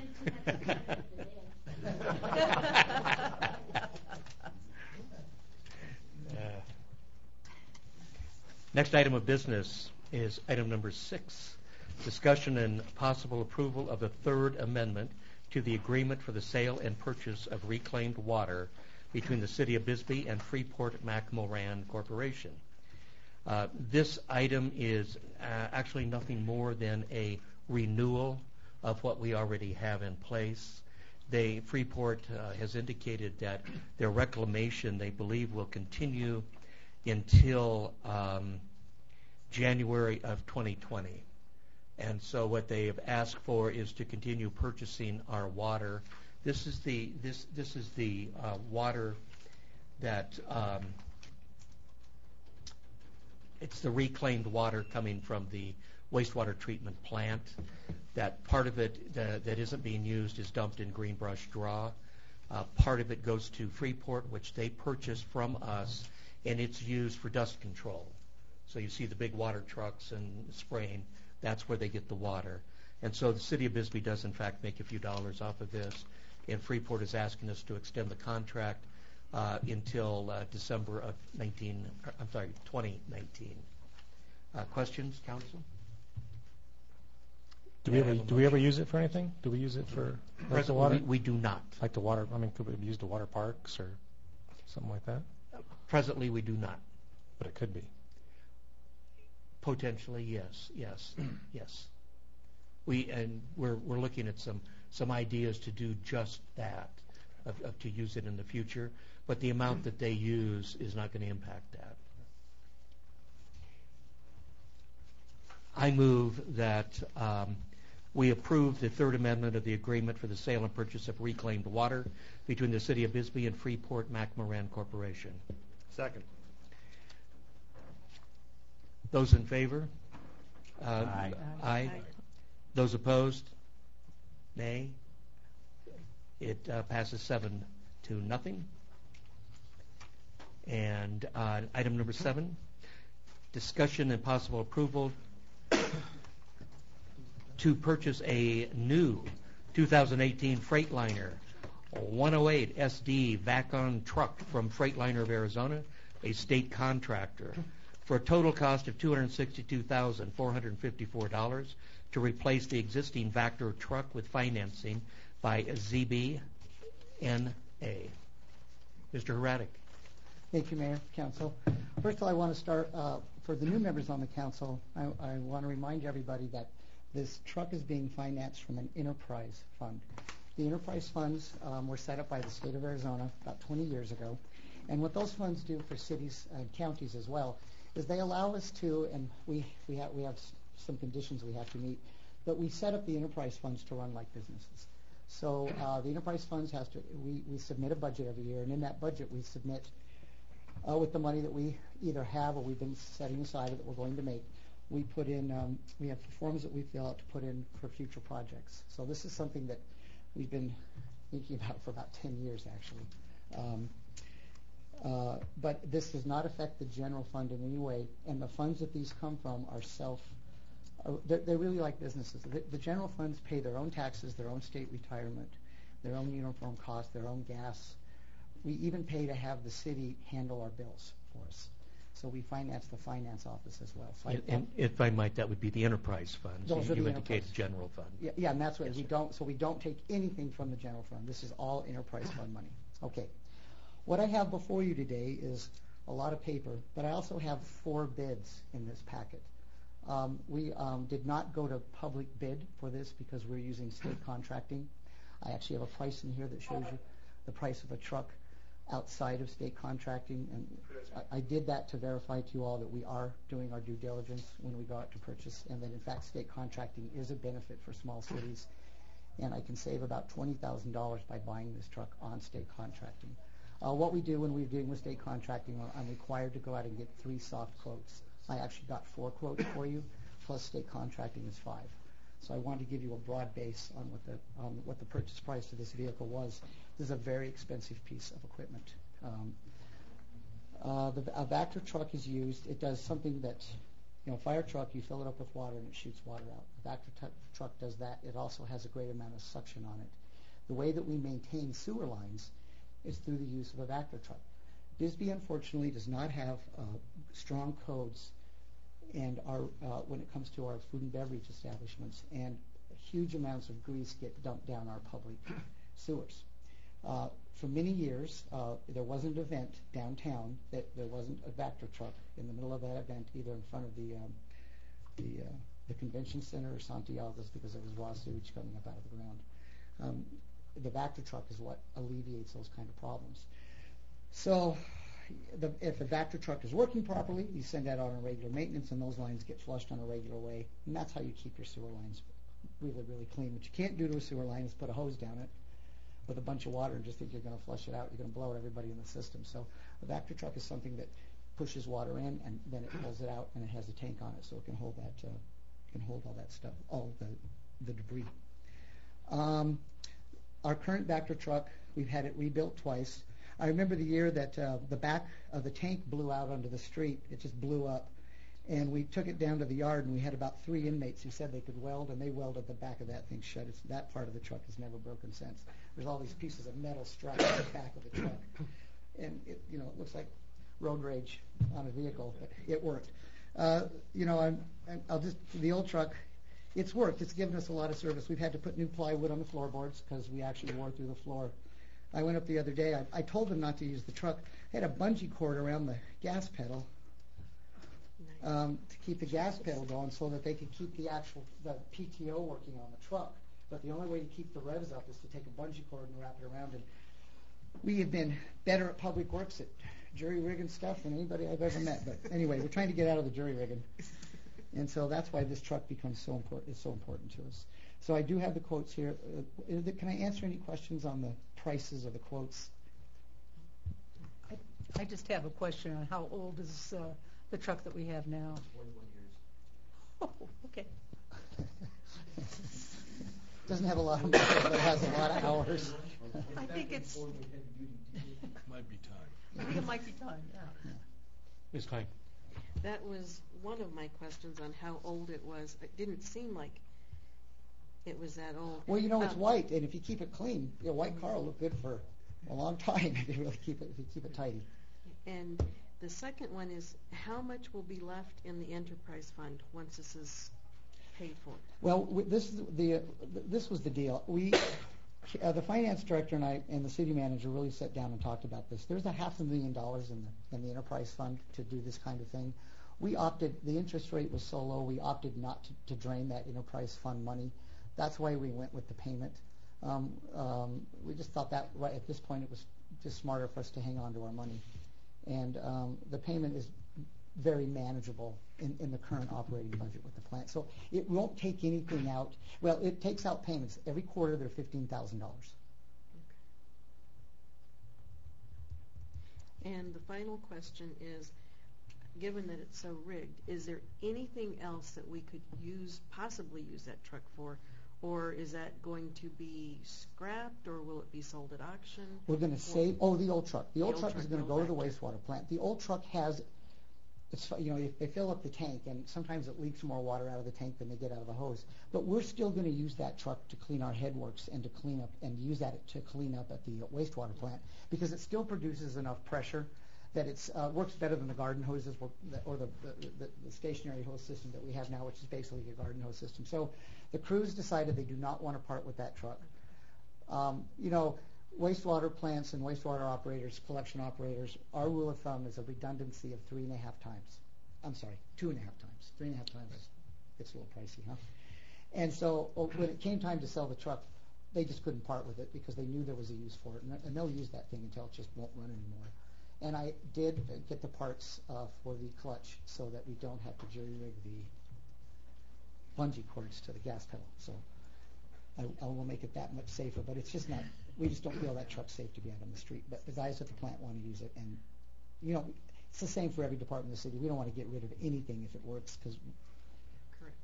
Next item of business is item number 6, discussion and possible approval of the third amendment to the agreement for the sale and purchase of reclaimed water between the City of Bisbee and Freeport-McMoRan Corporation. This item is actually nothing more than a renewal of what we already have in place. Freeport has indicated that their reclamation, they believe, will continue until January of 2020. And so what they have asked for is to continue purchasing our water. This is the water that it's the reclaimed water coming from the wastewater treatment plant. That part of it that isn't being used is dumped in Greenbrush Draw. Part of it goes to Freeport, which they purchase from us, and it's used for dust control. So you see the big water trucks and spraying. That's where they get the water. And so the City of Bisbee does, in fact, make a few dollars off of this, and Freeport is asking us to extend the contract until December of 2019. Questions, Council? Do we ever use it for anything? Do we use it for like the water? We do not. Like the water, I mean, could we use the water parks or something like that? Presently, we do not. But it could be. Potentially, yes. We're looking at some ideas to do just that, to use it in the future. But the amount that they use is not going to impact that. I move that we approve the third amendment of the agreement for the sale and purchase of reclaimed water between the City of Bisbee and Freeport-McMoRan Corporation. Second. Those in favor? Aye. Aye. Those opposed? Nay. It passes 7-0. And item number 7, discussion and possible approval to purchase a new 2018 Freightliner 108 SD Vacon truck from Freightliner of Arizona, a state contractor, for a total cost of $262,454 to replace the existing Vactor truck with financing by ZBNA. Mr. Heradic. Thank you, Mayor, Council. First of all, I want to start, for the new members on the Council, I want to remind everybody that this truck is being financed from an enterprise fund. The enterprise funds were set up by the state of Arizona about 20 years ago. And what those funds do for cities and counties as well is they allow us to, and we have some conditions we have to meet. But we set up the enterprise funds to run like businesses. So the enterprise funds we submit a budget every year, and in that budget we submit with the money that we either have or we've been setting aside that we're going to make. We put in, we have forms that we fill out to put in for future projects. So this is something that we've been thinking about for about 10 years, actually. But this does not affect the general fund in any way, and the funds that these come from are they're really like businesses. The general funds pay their own taxes, their own state retirement, their own uniform costs, their own gas. We even pay to have the city handle our bills for us. So we finance the finance office as well. So and if I might, that would be the enterprise funds. Those are you the indicate enterprise. General fund. Yeah, and that's what Yes, we don't take anything from the general fund. This is all enterprise fund money. Okay. What I have before you today is a lot of paper, but I also have 4 bids in this packet. We did not go to public bid for this because we're using state contracting. I actually have a price in here that shows you the price of a truck outside of state contracting, and I did that to verify to you all that we are doing our due diligence when we go out to purchase, and that in fact state contracting is a benefit for small cities, and I can save about $20,000 by buying this truck on state contracting. What we do when we're dealing with state contracting, I'm required to go out and get 3 soft quotes. I actually got 4 quotes for you, plus state contracting is 5. So I wanted to give you a broad base on what the purchase price of this vehicle was. This is a very expensive piece of equipment. A Vactor truck is used. It does something that, fire truck, you fill it up with water and it shoots water out. A Vactor truck does that. It also has a great amount of suction on it. The way that we maintain sewer lines is through the use of a Vactor truck. Bisbee, unfortunately, does not have strong codes and when it comes to our food and beverage establishments, and huge amounts of grease get dumped down our public sewers. For many years, there was an event downtown that there wasn't a Vactor truck in the middle of that event, either in front of the convention center or Santiago's, because there was raw sewage coming up out of the ground. The Vactor truck is what alleviates those kind of problems. So if a Vactor truck is working properly, you send that out on regular maintenance, and those lines get flushed on a regular way, and that's how you keep your sewer lines really, really clean. What you can't do to a sewer line is put a hose down it with a bunch of water and just think you're going to flush it out. You're going to blow out everybody in the system. So a Vactor truck is something that pushes water in, and then it pulls it out, and it has a tank on it, so it can hold all that stuff, all the debris. Our current Vactor truck, we've had it rebuilt twice. I remember the year that the back of the tank blew out onto the street. It just blew up. And we took it down to the yard, and we had about 3 inmates who said they could weld, and they welded the back of that thing shut. That part of the truck has never broken since. There's all these pieces of metal strapped to the back of the truck. And it looks like road rage on a vehicle, but it worked. The old truck, it's worked. It's given us a lot of service. We've had to put new plywood on the floorboards because we actually wore through the floor. I went up the other day. I told them not to use the truck. I had a bungee cord around the gas pedal to keep the gas pedal going so that they could keep the PTO working on the truck. But the only way to keep the revs up is to take a bungee cord and wrap it around it. We have been better at public works at jury rigging stuff than anybody I've ever met. But anyway, we're trying to get out of the jury rigging. And so that's why this truck becomes so important to us. So I do have the quotes here. Can I answer any questions on the prices of the quotes? I just have a question on how old is the truck that we have now? 41 years. Oh, okay. Doesn't have a lot of miles, but it has a lot of hours. I think it's... Might be time. I think it might be time, yeah. Ms. Klein. That was one of my questions on how old it was. It didn't seem like it was that old. Well, it's white, and if you keep it clean, a white car will look good for a long time if you really keep it tidy. And the second one is, how much will be left in the enterprise fund once this is paid for? Well, this was the deal. The finance director and I and the city manager really sat down and talked about this. There's $500,000 in the enterprise fund to do this kind of thing. We opted, the interest rate was so low, we opted not to drain that enterprise fund money. That's why we went with the payment. We just thought that right at this point it was just smarter for us to hang on to our money. And the payment is very manageable in the current operating budget with the plant. So it won't take anything out. Well, it takes out payments. Every quarter they're $15,000. And the final question is, given that it's so rigged, is there anything else that we could possibly use that truck for? Or is that going to be scrapped, or will it be sold at auction? We're going to save, the old truck. The old truck is going to go to the wastewater plant. The old truck has, they fill up the tank, and sometimes it leaks more water out of the tank than they get out of the hose. But we're still going to use that truck to clean our headworks and to clean up, and use that to clean up at the wastewater plant, because it still produces enough pressure that it works better than the garden hoses or the stationary hose system that we have now, which is basically a garden hose system. So the crews decided they do not want to part with that truck. Wastewater plants and wastewater operators, collection operators, our rule of thumb is a redundancy of 3.5 times. I'm sorry, 2.5 times. 3.5 times, it's a little pricey, huh? And so when it came time to sell the truck, they just couldn't part with it because they knew there was a use for it, and they'll use that thing until it just won't run anymore. And I did get the parts for the clutch so that we don't have to jury-rig the bungee cords to the gas pedal. So I will make it that much safer. But it's just not, we just don't feel that truck's safe to be out on the street. But the guys at the plant want to use it. And, it's the same for every department in the city. We don't want to get rid of anything if it works because, correct.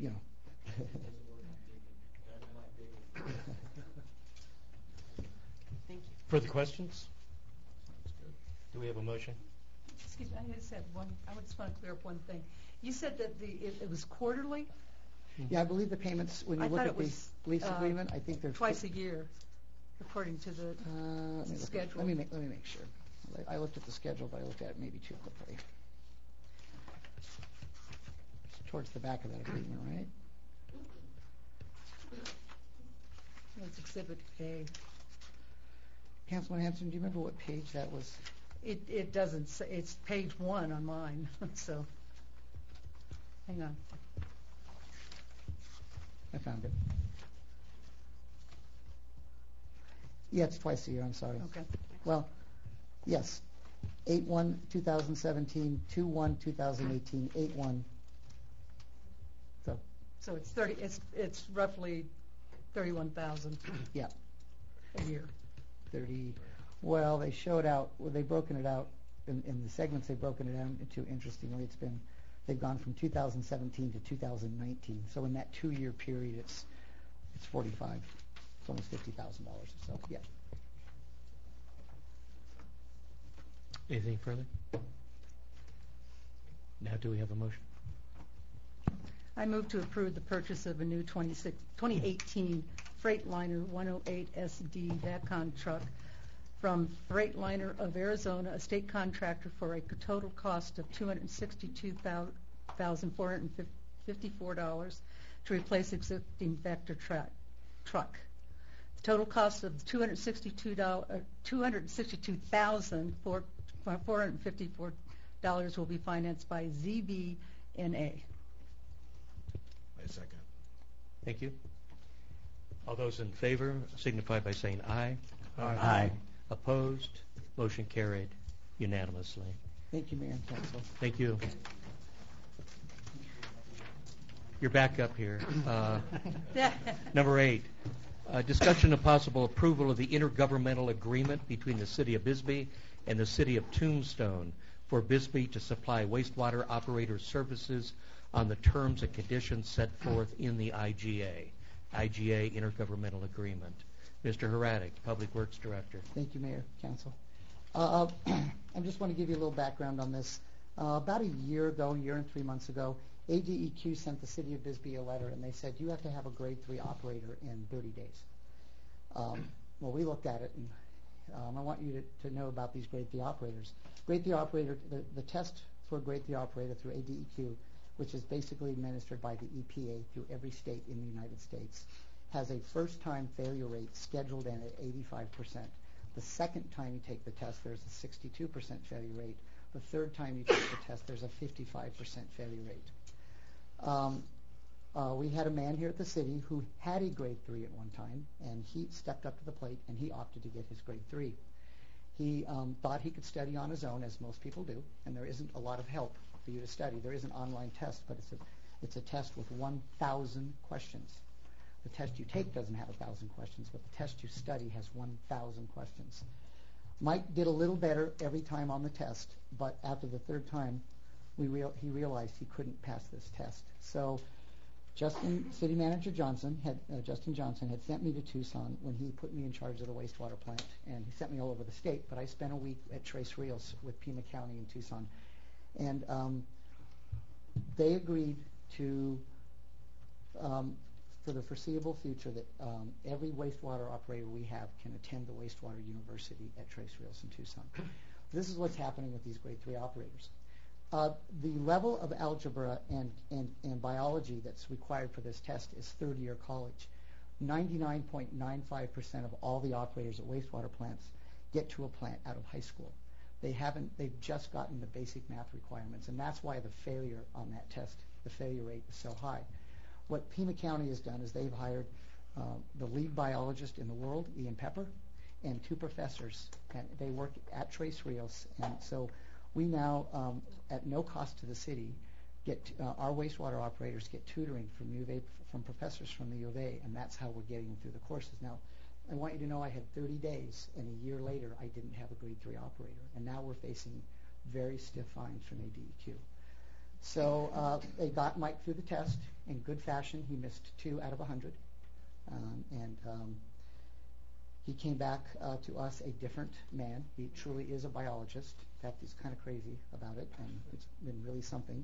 Thank you. Further questions? Do we have a motion? Excuse me, I just had one. I just want to clear up one thing. You said that it was quarterly? Yeah, I believe the payments, when you look at the lease agreement, I think they're twice a year, according to the schedule. Let me make sure. I looked at the schedule, but I looked at it maybe too quickly. It's towards the back of that agreement, right? It's Exhibit A. Councilman Hanson, do you remember what page that was? It doesn't say. It's page 1 on mine. So, hang on. I found it. Yeah, it's twice a year. I'm sorry. Okay. Well, yes. 8/1/2017, 2/1/2018, 8/1. So it's 30. It's roughly 31,000. Yeah. A year. 30. Well, they showed out. Well, they've broken it out in the segments. They've broken it down into, interestingly, they've gone from 2017 to 2019. So in that 2-year period, it's 45. It's almost $50,000. So yeah. Anything further? Now, do we have a motion? I move to approve the purchase of a new 2018 Freightliner 108 SD VACCON truck from Freightliner of Arizona, a state contractor, for a total cost of $262,454 to replace existing Vector truck. The total cost of $262,454 will be financed by ZBNA. I second. Thank you. All those in favor signify by saying aye. Aye. Opposed? Motion carried unanimously. Thank you, Mayor and Council. Thank you. You're back up here. Number 8, discussion of possible approval of the intergovernmental agreement between the City of Bisbee and the City of Tombstone for Bisbee to supply wastewater operator services on the terms and conditions set forth in the IGA Intergovernmental Agreement. Mr. Hradek, Public Works Director. Thank you, Mayor, Council. I just want to give you a little background on this. About a year and 3 months ago, ADEQ sent the City of Bisbee a letter, and they said, you have to have a Grade 3 operator in 30 days. Well, we looked at it, and I want you to know about these Grade 3 operators. Grade 3 operator, the test for a Grade 3 operator through ADEQ, which is basically administered by the EPA through every state in the United States, has a first-time failure rate scheduled in at 85%. The second time you take the test, there's a 62% failure rate. The third time you take the test, there's a 55% failure rate. We had a man here at the city who had a Grade 3 at one time, and he stepped up to the plate, and he opted to get his Grade 3. He thought he could study on his own, as most people do, and there isn't a lot of help for you to study. There is an online test, but it's a test with 1,000 questions. The test you take doesn't have 1,000 questions, but the test you study has 1,000 questions. Mike did a little better every time on the test, but after the third time, he realized he couldn't pass this test. So City Manager Justin Johnson had sent me to Tucson when he put me in charge of the wastewater plant, and he sent me all over the state, but I spent a week at Tres Rios with Pima County in Tucson. And they agreed to, for the foreseeable future, that every wastewater operator we have can attend the wastewater university at Tres Rios in Tucson. This is what's happening with these grade 3 operators. The level of algebra and biology that's required for this test is third-year college. 99.95% of all the operators at wastewater plants get to a plant out of high school. They've just gotten the basic math requirements, and that's why the failure on that test, the failure rate is so high. What Pima County has done is they've hired the lead biologist in the world, Ian Pepper, and 2 professors, and they work at Tres Rios, and so we now, at no cost to the city, get our wastewater operators get tutoring from professors from the U of A, and that's how we're getting them through the courses. Now, I want you to know I had 30 days, and a year later, I didn't have a grade 3 operator, and now we're facing very stiff fines from ADEQ. So they got Mike through the test in good fashion. He missed 2 out of 100, and he came back to us a different man. He truly is a biologist. In fact, he's kind of crazy about it, and it's been really something.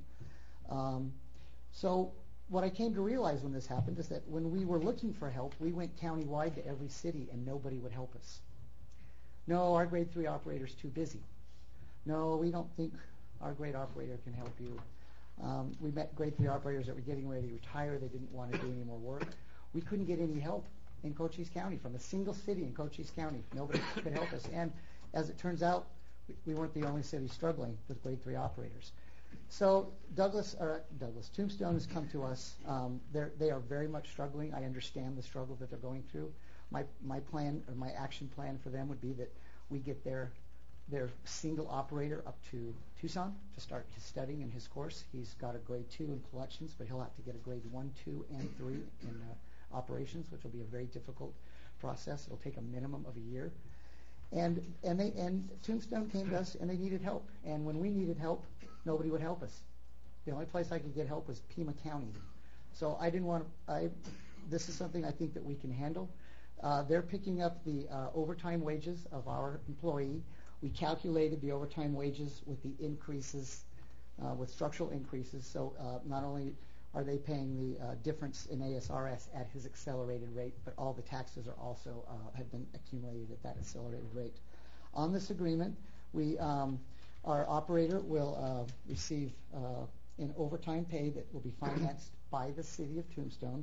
So what I came to realize when this happened is that when we were looking for help, we went countywide to every city, and nobody would help us. No, our grade 3 operator's too busy. No, we don't think our grade operator can help you. We met grade 3 operators that were getting ready to retire. They didn't want to do any more work. We couldn't get any help in Cochise County from a single city in Cochise County. Nobody could help us. And as it turns out, we weren't the only city struggling with grade 3 operators. So Tombstone has come to us. They are very much struggling. I understand the struggle that they're going through. My plan, or my action plan for them would be that we get their single operator up to Tucson to start his studying in his course. He's got a grade 2 in collections, but he'll have to get a grade 1, 2, and 3 in operations, which will be a very difficult process. It'll take a minimum of a year. And Tombstone came to us, and they needed help. And when we needed help, nobody would help us. The only place I could get help was Pima County. So I didn't want to. This is something I think that we can handle. They're picking up the overtime wages of our employee. We calculated the overtime wages with the increases, with structural increases. So not only are they paying the difference in ASRS at his accelerated rate, but all the taxes are also have been accumulated at that accelerated rate. On this agreement, our operator will receive an overtime pay that will be financed by the city of Tombstone,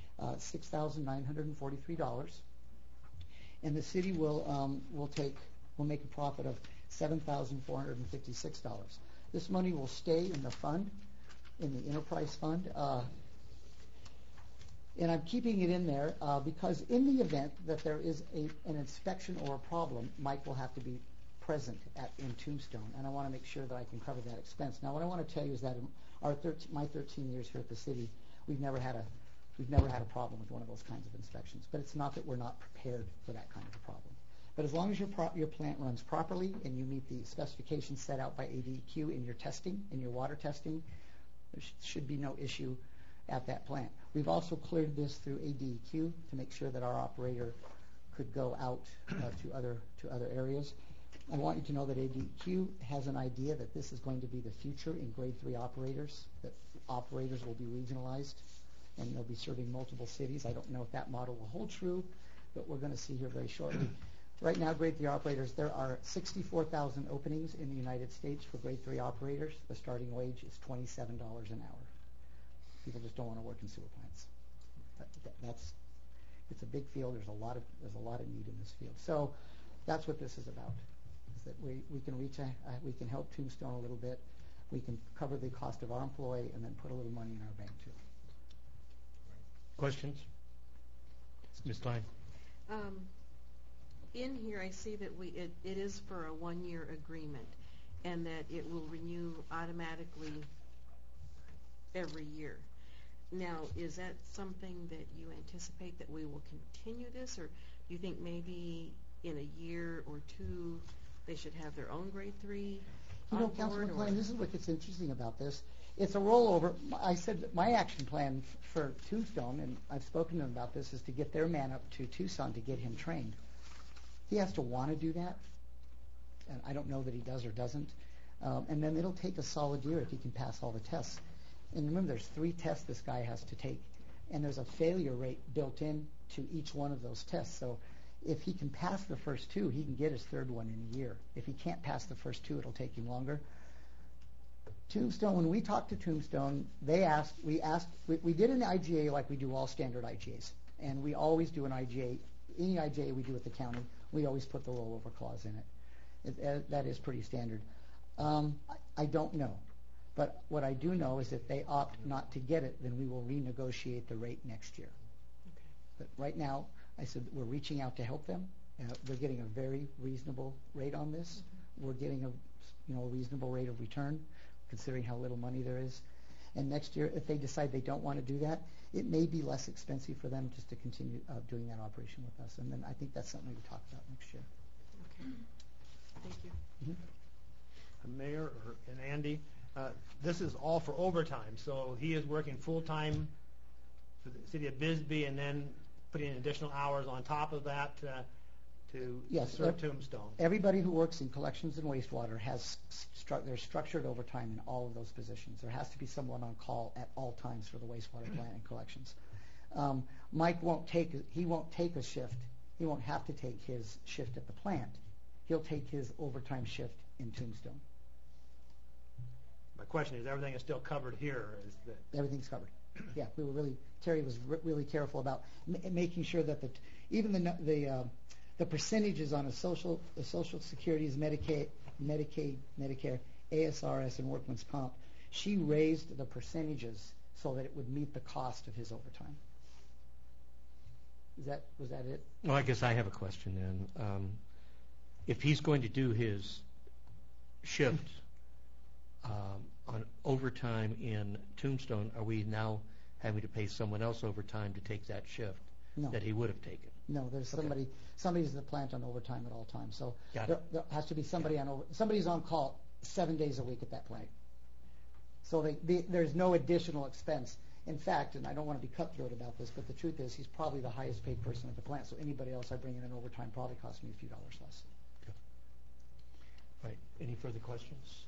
$6,943, and the city will make a profit of $7,456. This money will stay in the fund, in the enterprise fund, and I'm keeping it in there because in the event that there is an inspection or a problem, Mike will have to be present in Tombstone, and I want to make sure that I can cover that expense. Now, what I want to tell you is that in my 13 years here at the city, we've never had a problem with one of those kinds of inspections. But it's not that we're not prepared for that kind of a problem. But as long as your plant runs properly and you meet the specifications set out by ADEQ in your testing, in your water testing, there should be no issue at that plant. We've also cleared this through ADEQ to make sure that our operator could go out to other areas. I want you to know that ADEQ has an idea that this is going to be the future in grade 3 operators, that operators will be regionalized and they'll be serving multiple cities. I don't know if that model will hold true, but we're going to see here very shortly. Right now, grade 3 operators, there are 64,000 openings in the United States for grade 3 operators. The starting wage is $27 an hour. People just don't want to work in sewer plants. It's a big field. There's a lot of need in this field. So that's what this is about. Is that we can help Tombstone a little bit. We can cover the cost of our employee and then put a little money in our bank too. Questions? Ms. Klein? In here, I see that it is for a 1-year agreement, and that it will renew automatically every year. Now, is that something that you anticipate that we will continue this, or do you think maybe in a year or two they should have their own grade 3 on board? Councilman Klein, this is what gets interesting about this. It's a rollover. I said that my action plan for Tombstone, and I've spoken to them about this, is to get their man up to Tucson to get him trained. He has to want to do that, and I don't know that he does or doesn't. And then it'll take a solid year if he can pass all the tests. And remember, there's 3 tests this guy has to take, and there's a failure rate built in to each one of those tests. So if he can pass the first 2, he can get his 3rd one in a year. If he can't pass the first 2, it'll take him longer. Tombstone, when we talked to Tombstone, we did an IGA like we do all standard IGAs. And we always do an IGA, any IGA we do at the county, we always put the rollover clause in it. That is pretty standard. I don't know. But what I do know is if they opt not to get it, then we will renegotiate the rate next year. Okay. But right now, I said we're reaching out to help them. They're getting a very reasonable rate on this. We're getting a reasonable rate of return, considering how little money there is. And next year, if they decide they don't want to do that, it may be less expensive for them just to continue doing that operation with us. And then I think that's something we talk about next year. Okay. Thank you. Mm-hmm. Mayor and Andy, this is all for overtime. So he is working full-time for the city of Bisbee and then putting in additional hours on top of that to serve Tombstone. Everybody who works in collections and wastewater has there's structured overtime in all of those positions. There has to be someone on call at all times for the wastewater plant and collections. Mike won't take a shift. He won't have to take his shift at the plant. He'll take his overtime shift in Tombstone. My question is, everything is still covered here? Everything's covered. Yeah, Terry was really careful about making sure that even the percentages on the Social Security's Medicaid, Medicare, ASRS, and Workman's Comp, she raised the percentages so that it would meet the cost of his overtime. Was that it? Well, I guess I have a question then. If he's going to do his shift on overtime in Tombstone, are we now having to pay someone else overtime to take that shift that he would have taken? No, there's somebody's at the plant on overtime at all times. So there has to be somebody somebody's on call 7 days a week at that plant. So there's no additional expense. In fact, and I don't want to be cutthroat about this, but the truth is he's probably the highest paid person at the plant. So anybody else I bring in overtime probably costs me a few dollars less. Okay. Right. Any further questions?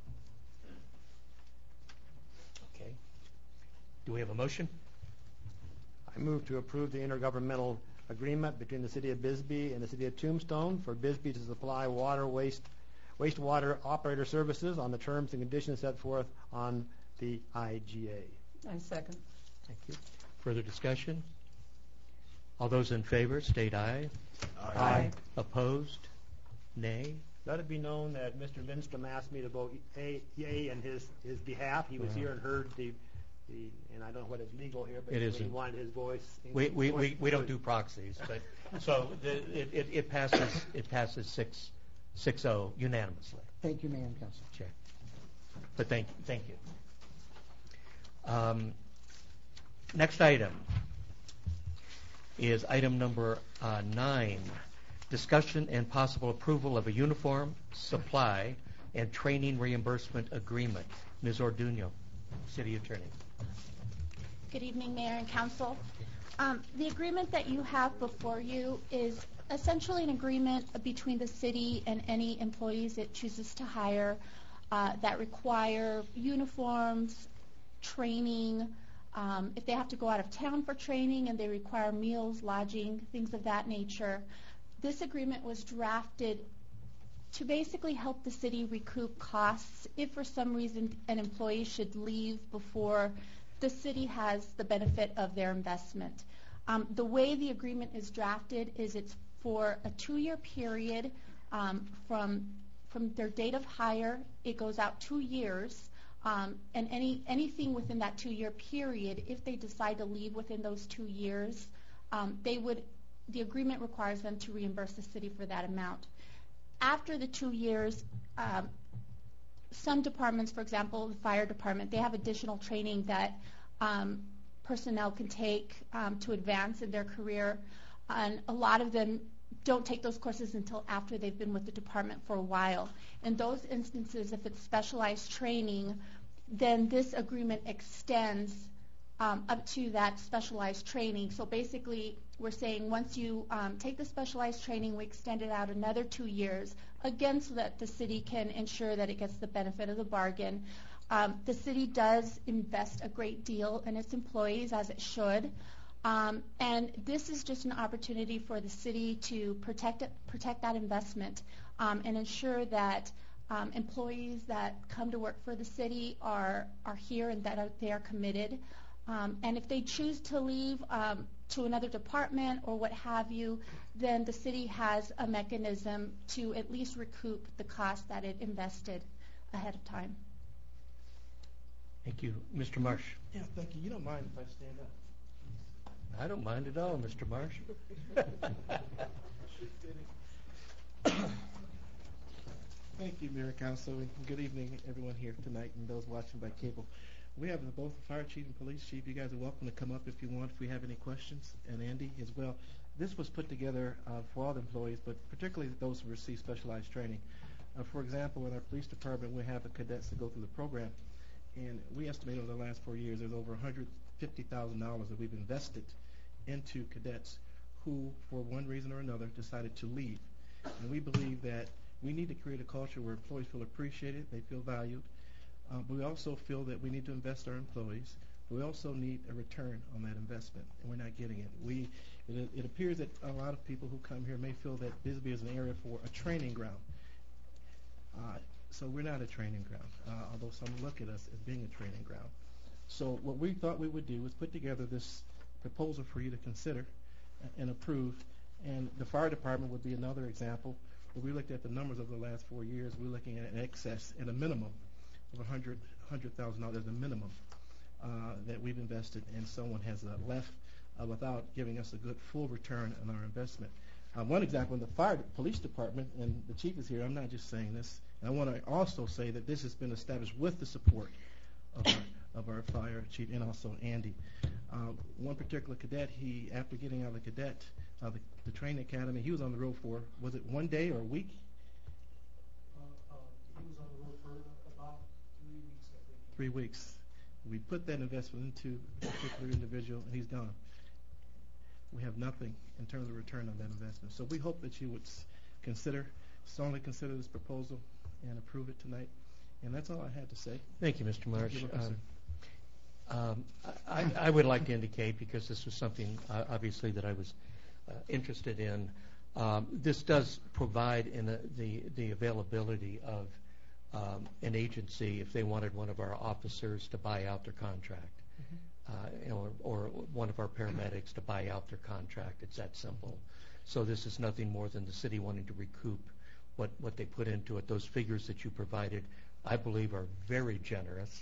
Okay. Do we have a motion? I move to approve the intergovernmental agreement between the City of Bisbee and the City of Tombstone for Bisbee to supply wastewater operator services on the terms and conditions set forth on the IGA. I second. Thank you. Further discussion? All those in favor state aye. Aye. Opposed? Nay? Let it be known that Mr. Lindstrom asked me to vote yea in his behalf. He was here and heard and I don't know what is legal here, but he wanted his voice. We don't do proxies, but so it passes 6-0 unanimously. Thank you, Mayor and Council. Chair. But thank you. Next item is item number 9, discussion and possible approval of a uniform supply and training reimbursement agreement. Ms. Orduno, City Attorney. Good evening, Mayor and Council. The agreement that you have before you is essentially an agreement between the city and any employees it chooses to hire that require uniforms, training, if they have to go out of town for training and they require meals, lodging, things of that nature. This agreement was drafted to basically help the city recoup costs if for some reason an employee should leave before the city has the benefit of their investment. The way the agreement is drafted is it's for a 2-year period from their date of hire. It goes out 2 years, and anything within that 2-year period, if they decide to leave within those 2 years, the agreement requires them to reimburse the city for that amount. After the 2 years, some departments, for example, the fire department, they have additional training that personnel can take to advance in their career, and a lot of them don't take those courses until after they've been with the department for a while. In those instances, if it's specialized training, then this agreement extends up to that specialized training. So basically, we're saying once you take the specialized training, we extend it out another 2 years, again, so that the city can ensure that it gets the benefit of the bargain. The city does invest a great deal in its employees, as it should. And this is just an opportunity for the city to protect that investment and ensure that employees that come to work for the city are here and that they are committed. And if they choose to leave to another department or what have you, then the city has a mechanism to at least recoup the cost that it invested ahead of time. Thank you. Mr. Marsh. Yeah, thank you. You don't mind if I stand up? I don't mind at all, Mr. Marsh. Thank you, Mayor, Council, and good evening, everyone here tonight and those watching by cable. We have both the fire chief and police chief. You guys are welcome to come up if you want, if we have any questions, and Andy as well. This was put together for all the employees, but particularly those who receive specialized training. For example, in our police department, we have the cadets that go through the program, and we estimate over the last 4 years there's over $150,000 that we've invested into cadets who, for one reason or another, decided to leave. And we believe that we need to create a culture where employees feel appreciated, they feel valued. But we also feel that we need to invest our employees. We also need a return on that investment, and we're not getting it. It appears that a lot of people who come here may feel that Bisbee is an area for a training ground. So we're not a training ground, although some look at us as being a training ground. So what we thought we would do was put together this proposal for you to consider and approve, and the fire department would be another example. When we looked at the numbers over the last 4 years, we're looking at an excess at a minimum of $100,000 as a minimum that we've invested, and someone has left without giving us a good full return on our investment. One example in the police department, and the chief is here, I'm not just saying this, and I want to also say that this has been established with the support of our fire chief and also Andy. One particular cadet, after getting out of the training academy, he was on the road for, was it 1 day or a week? He was on the road for about 3 weeks, I think. 3 weeks. We put that investment into a particular individual, and he's gone. We have nothing in terms of return on that investment. So we hope that you would strongly consider this proposal and approve it tonight. And that's all I had to say. Thank you, Mr. Marsh. I would like to indicate, because this was something obviously that I was interested in, this does provide the availability of an agency if they wanted one of our officers to buy out their contract, or one of our paramedics to buy out their contract. It's that simple. So this is nothing more than the city wanting to recoup what they put into it. Those figures that you provided, I believe, are very generous.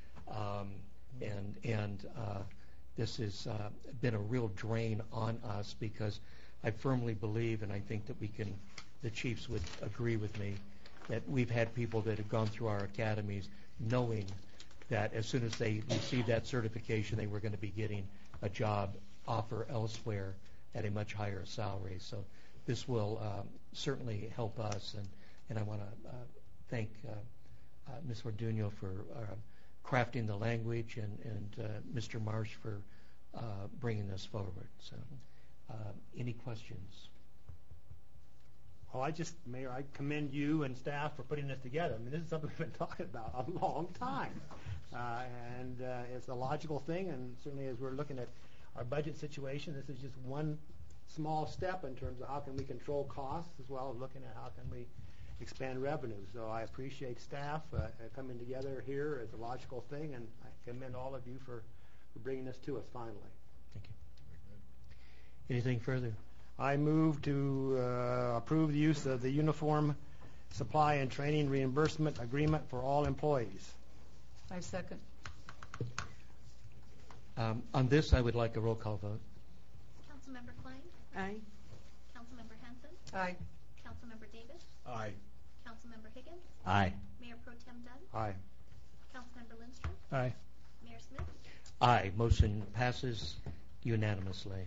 And this has been a real drain on us, because I firmly believe, and I think that the chiefs would agree with me, that we've had people that have gone through our academies knowing that as soon as they received that certification, they were going to be getting a job offer elsewhere at a much higher salary. So this will certainly help us, and I want to thank Ms. Orduno for crafting the language, and Mr. Marsh for bringing this forward. So, any questions? Well, Mayor, I commend you and staff for putting this together. I mean, this is something we've been talking about a long time, and it's a logical thing. And certainly, as we're looking at our budget situation, this is just one small step in terms of how can we control costs, as well as looking at how can we expand revenue. So I appreciate staff coming together here as a logical thing, and I commend all of you for bringing this to us finally. Thank you. Anything further? I move to approve the use of the Uniform Supply and Training Reimbursement Agreement for all employees. I second. On this, I would like a roll call vote. Councilmember Klein? Aye. Councilmember Hanson? Aye. Councilmember Davis? Aye. Councilmember Councilmember Higgins. Aye. Mayor Pro Tem Dunn. Aye. Councilmember Lindstrom. Aye. Mayor Smith. Aye. Motion passes unanimously.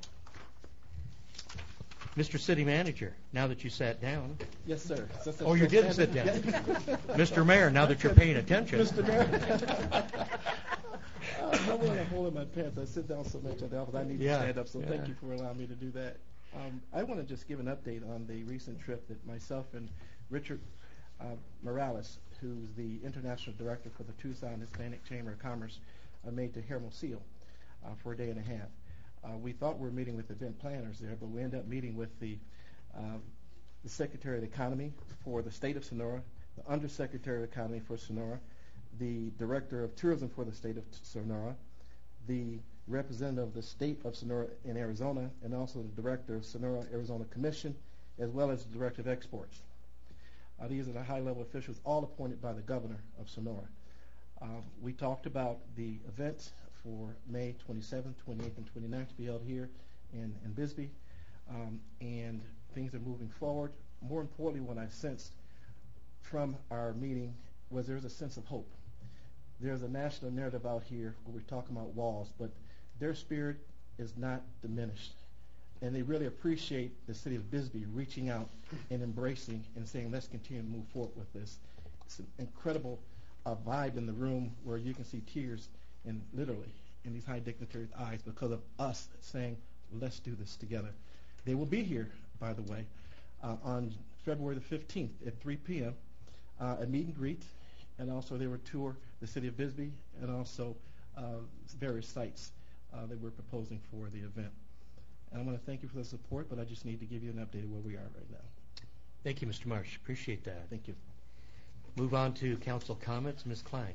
Mr. City Manager, now that you sat down. Yes, sir. Oh, you didn't sit down. Yeah. Mr. Mayor, now that you're paying attention. Mr. Mayor. I want to hold in my pants. I sit down so much at the office. I need to stand up, so thank you for allowing me to do that. I want to just give an update on the recent trip that myself and Richard Morales, who's the International Director for the Tucson Hispanic Chamber of Commerce, made to Hermosillo for a day and a half. We thought we were meeting with event planners there, but we ended up meeting with the Secretary of the Economy for the state of Sonora, the Undersecretary of Economy for Sonora, the Director of Tourism for the state of Sonora, the representative of the state of Sonora in Arizona, and also the Director of Sonora Arizona Commission, as well as the Director of Exports. These are the high-level officials, all appointed by the Governor of Sonora. We talked about the event for May 27th, 28th, and 29th to be held here in Bisbee, and things are moving forward. More importantly, what I sensed from our meeting was there's a sense of hope. There's a national narrative out here where we're talking about walls, but their spirit is not diminished. And they really appreciate the city of Bisbee reaching out and embracing and saying, let's continue to move forward with this. It's an incredible vibe in the room where you can see tears literally in these high dignitaries' eyes because of us saying, let's do this together. They will be here, by the way, on February the 15th at 3 p.m., a meet and greet, and also they will tour the city of Bisbee and also various sites that we're proposing for the event. And I want to thank you for the support, but I just need to give you an update of where we are right now. Thank you, Mr. Marsh. Appreciate that. Thank you. Move on to council comments. Ms. Klein.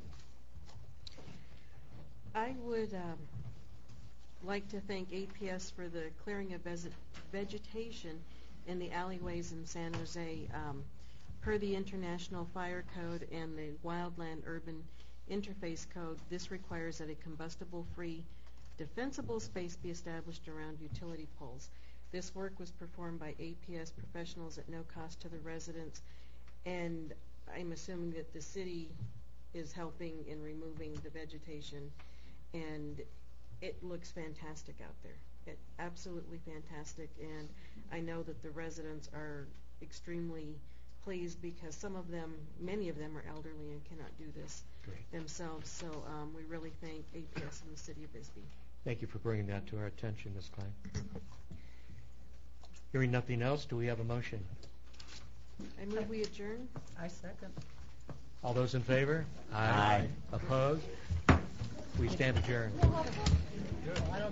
I would like to thank APS for the clearing of vegetation in the alleyways in San Jose. Per the International Fire Code and the Wildland Urban Interface Code, this requires that a combustible-free defensible space be established around utility poles. This work was performed by APS professionals at no cost to the residents, and I'm assuming that the city is helping in removing the vegetation, and it looks fantastic out there. Absolutely fantastic, and I know that the residents are extremely pleased because many of them are elderly and cannot do this themselves, so we really thank APS and the city of Bisbee. Thank you for bringing that to our attention, Ms. Klein. Hearing nothing else, do we have a motion? I move we adjourn. I second. All those in favor? Aye. Opposed? We stand adjourned.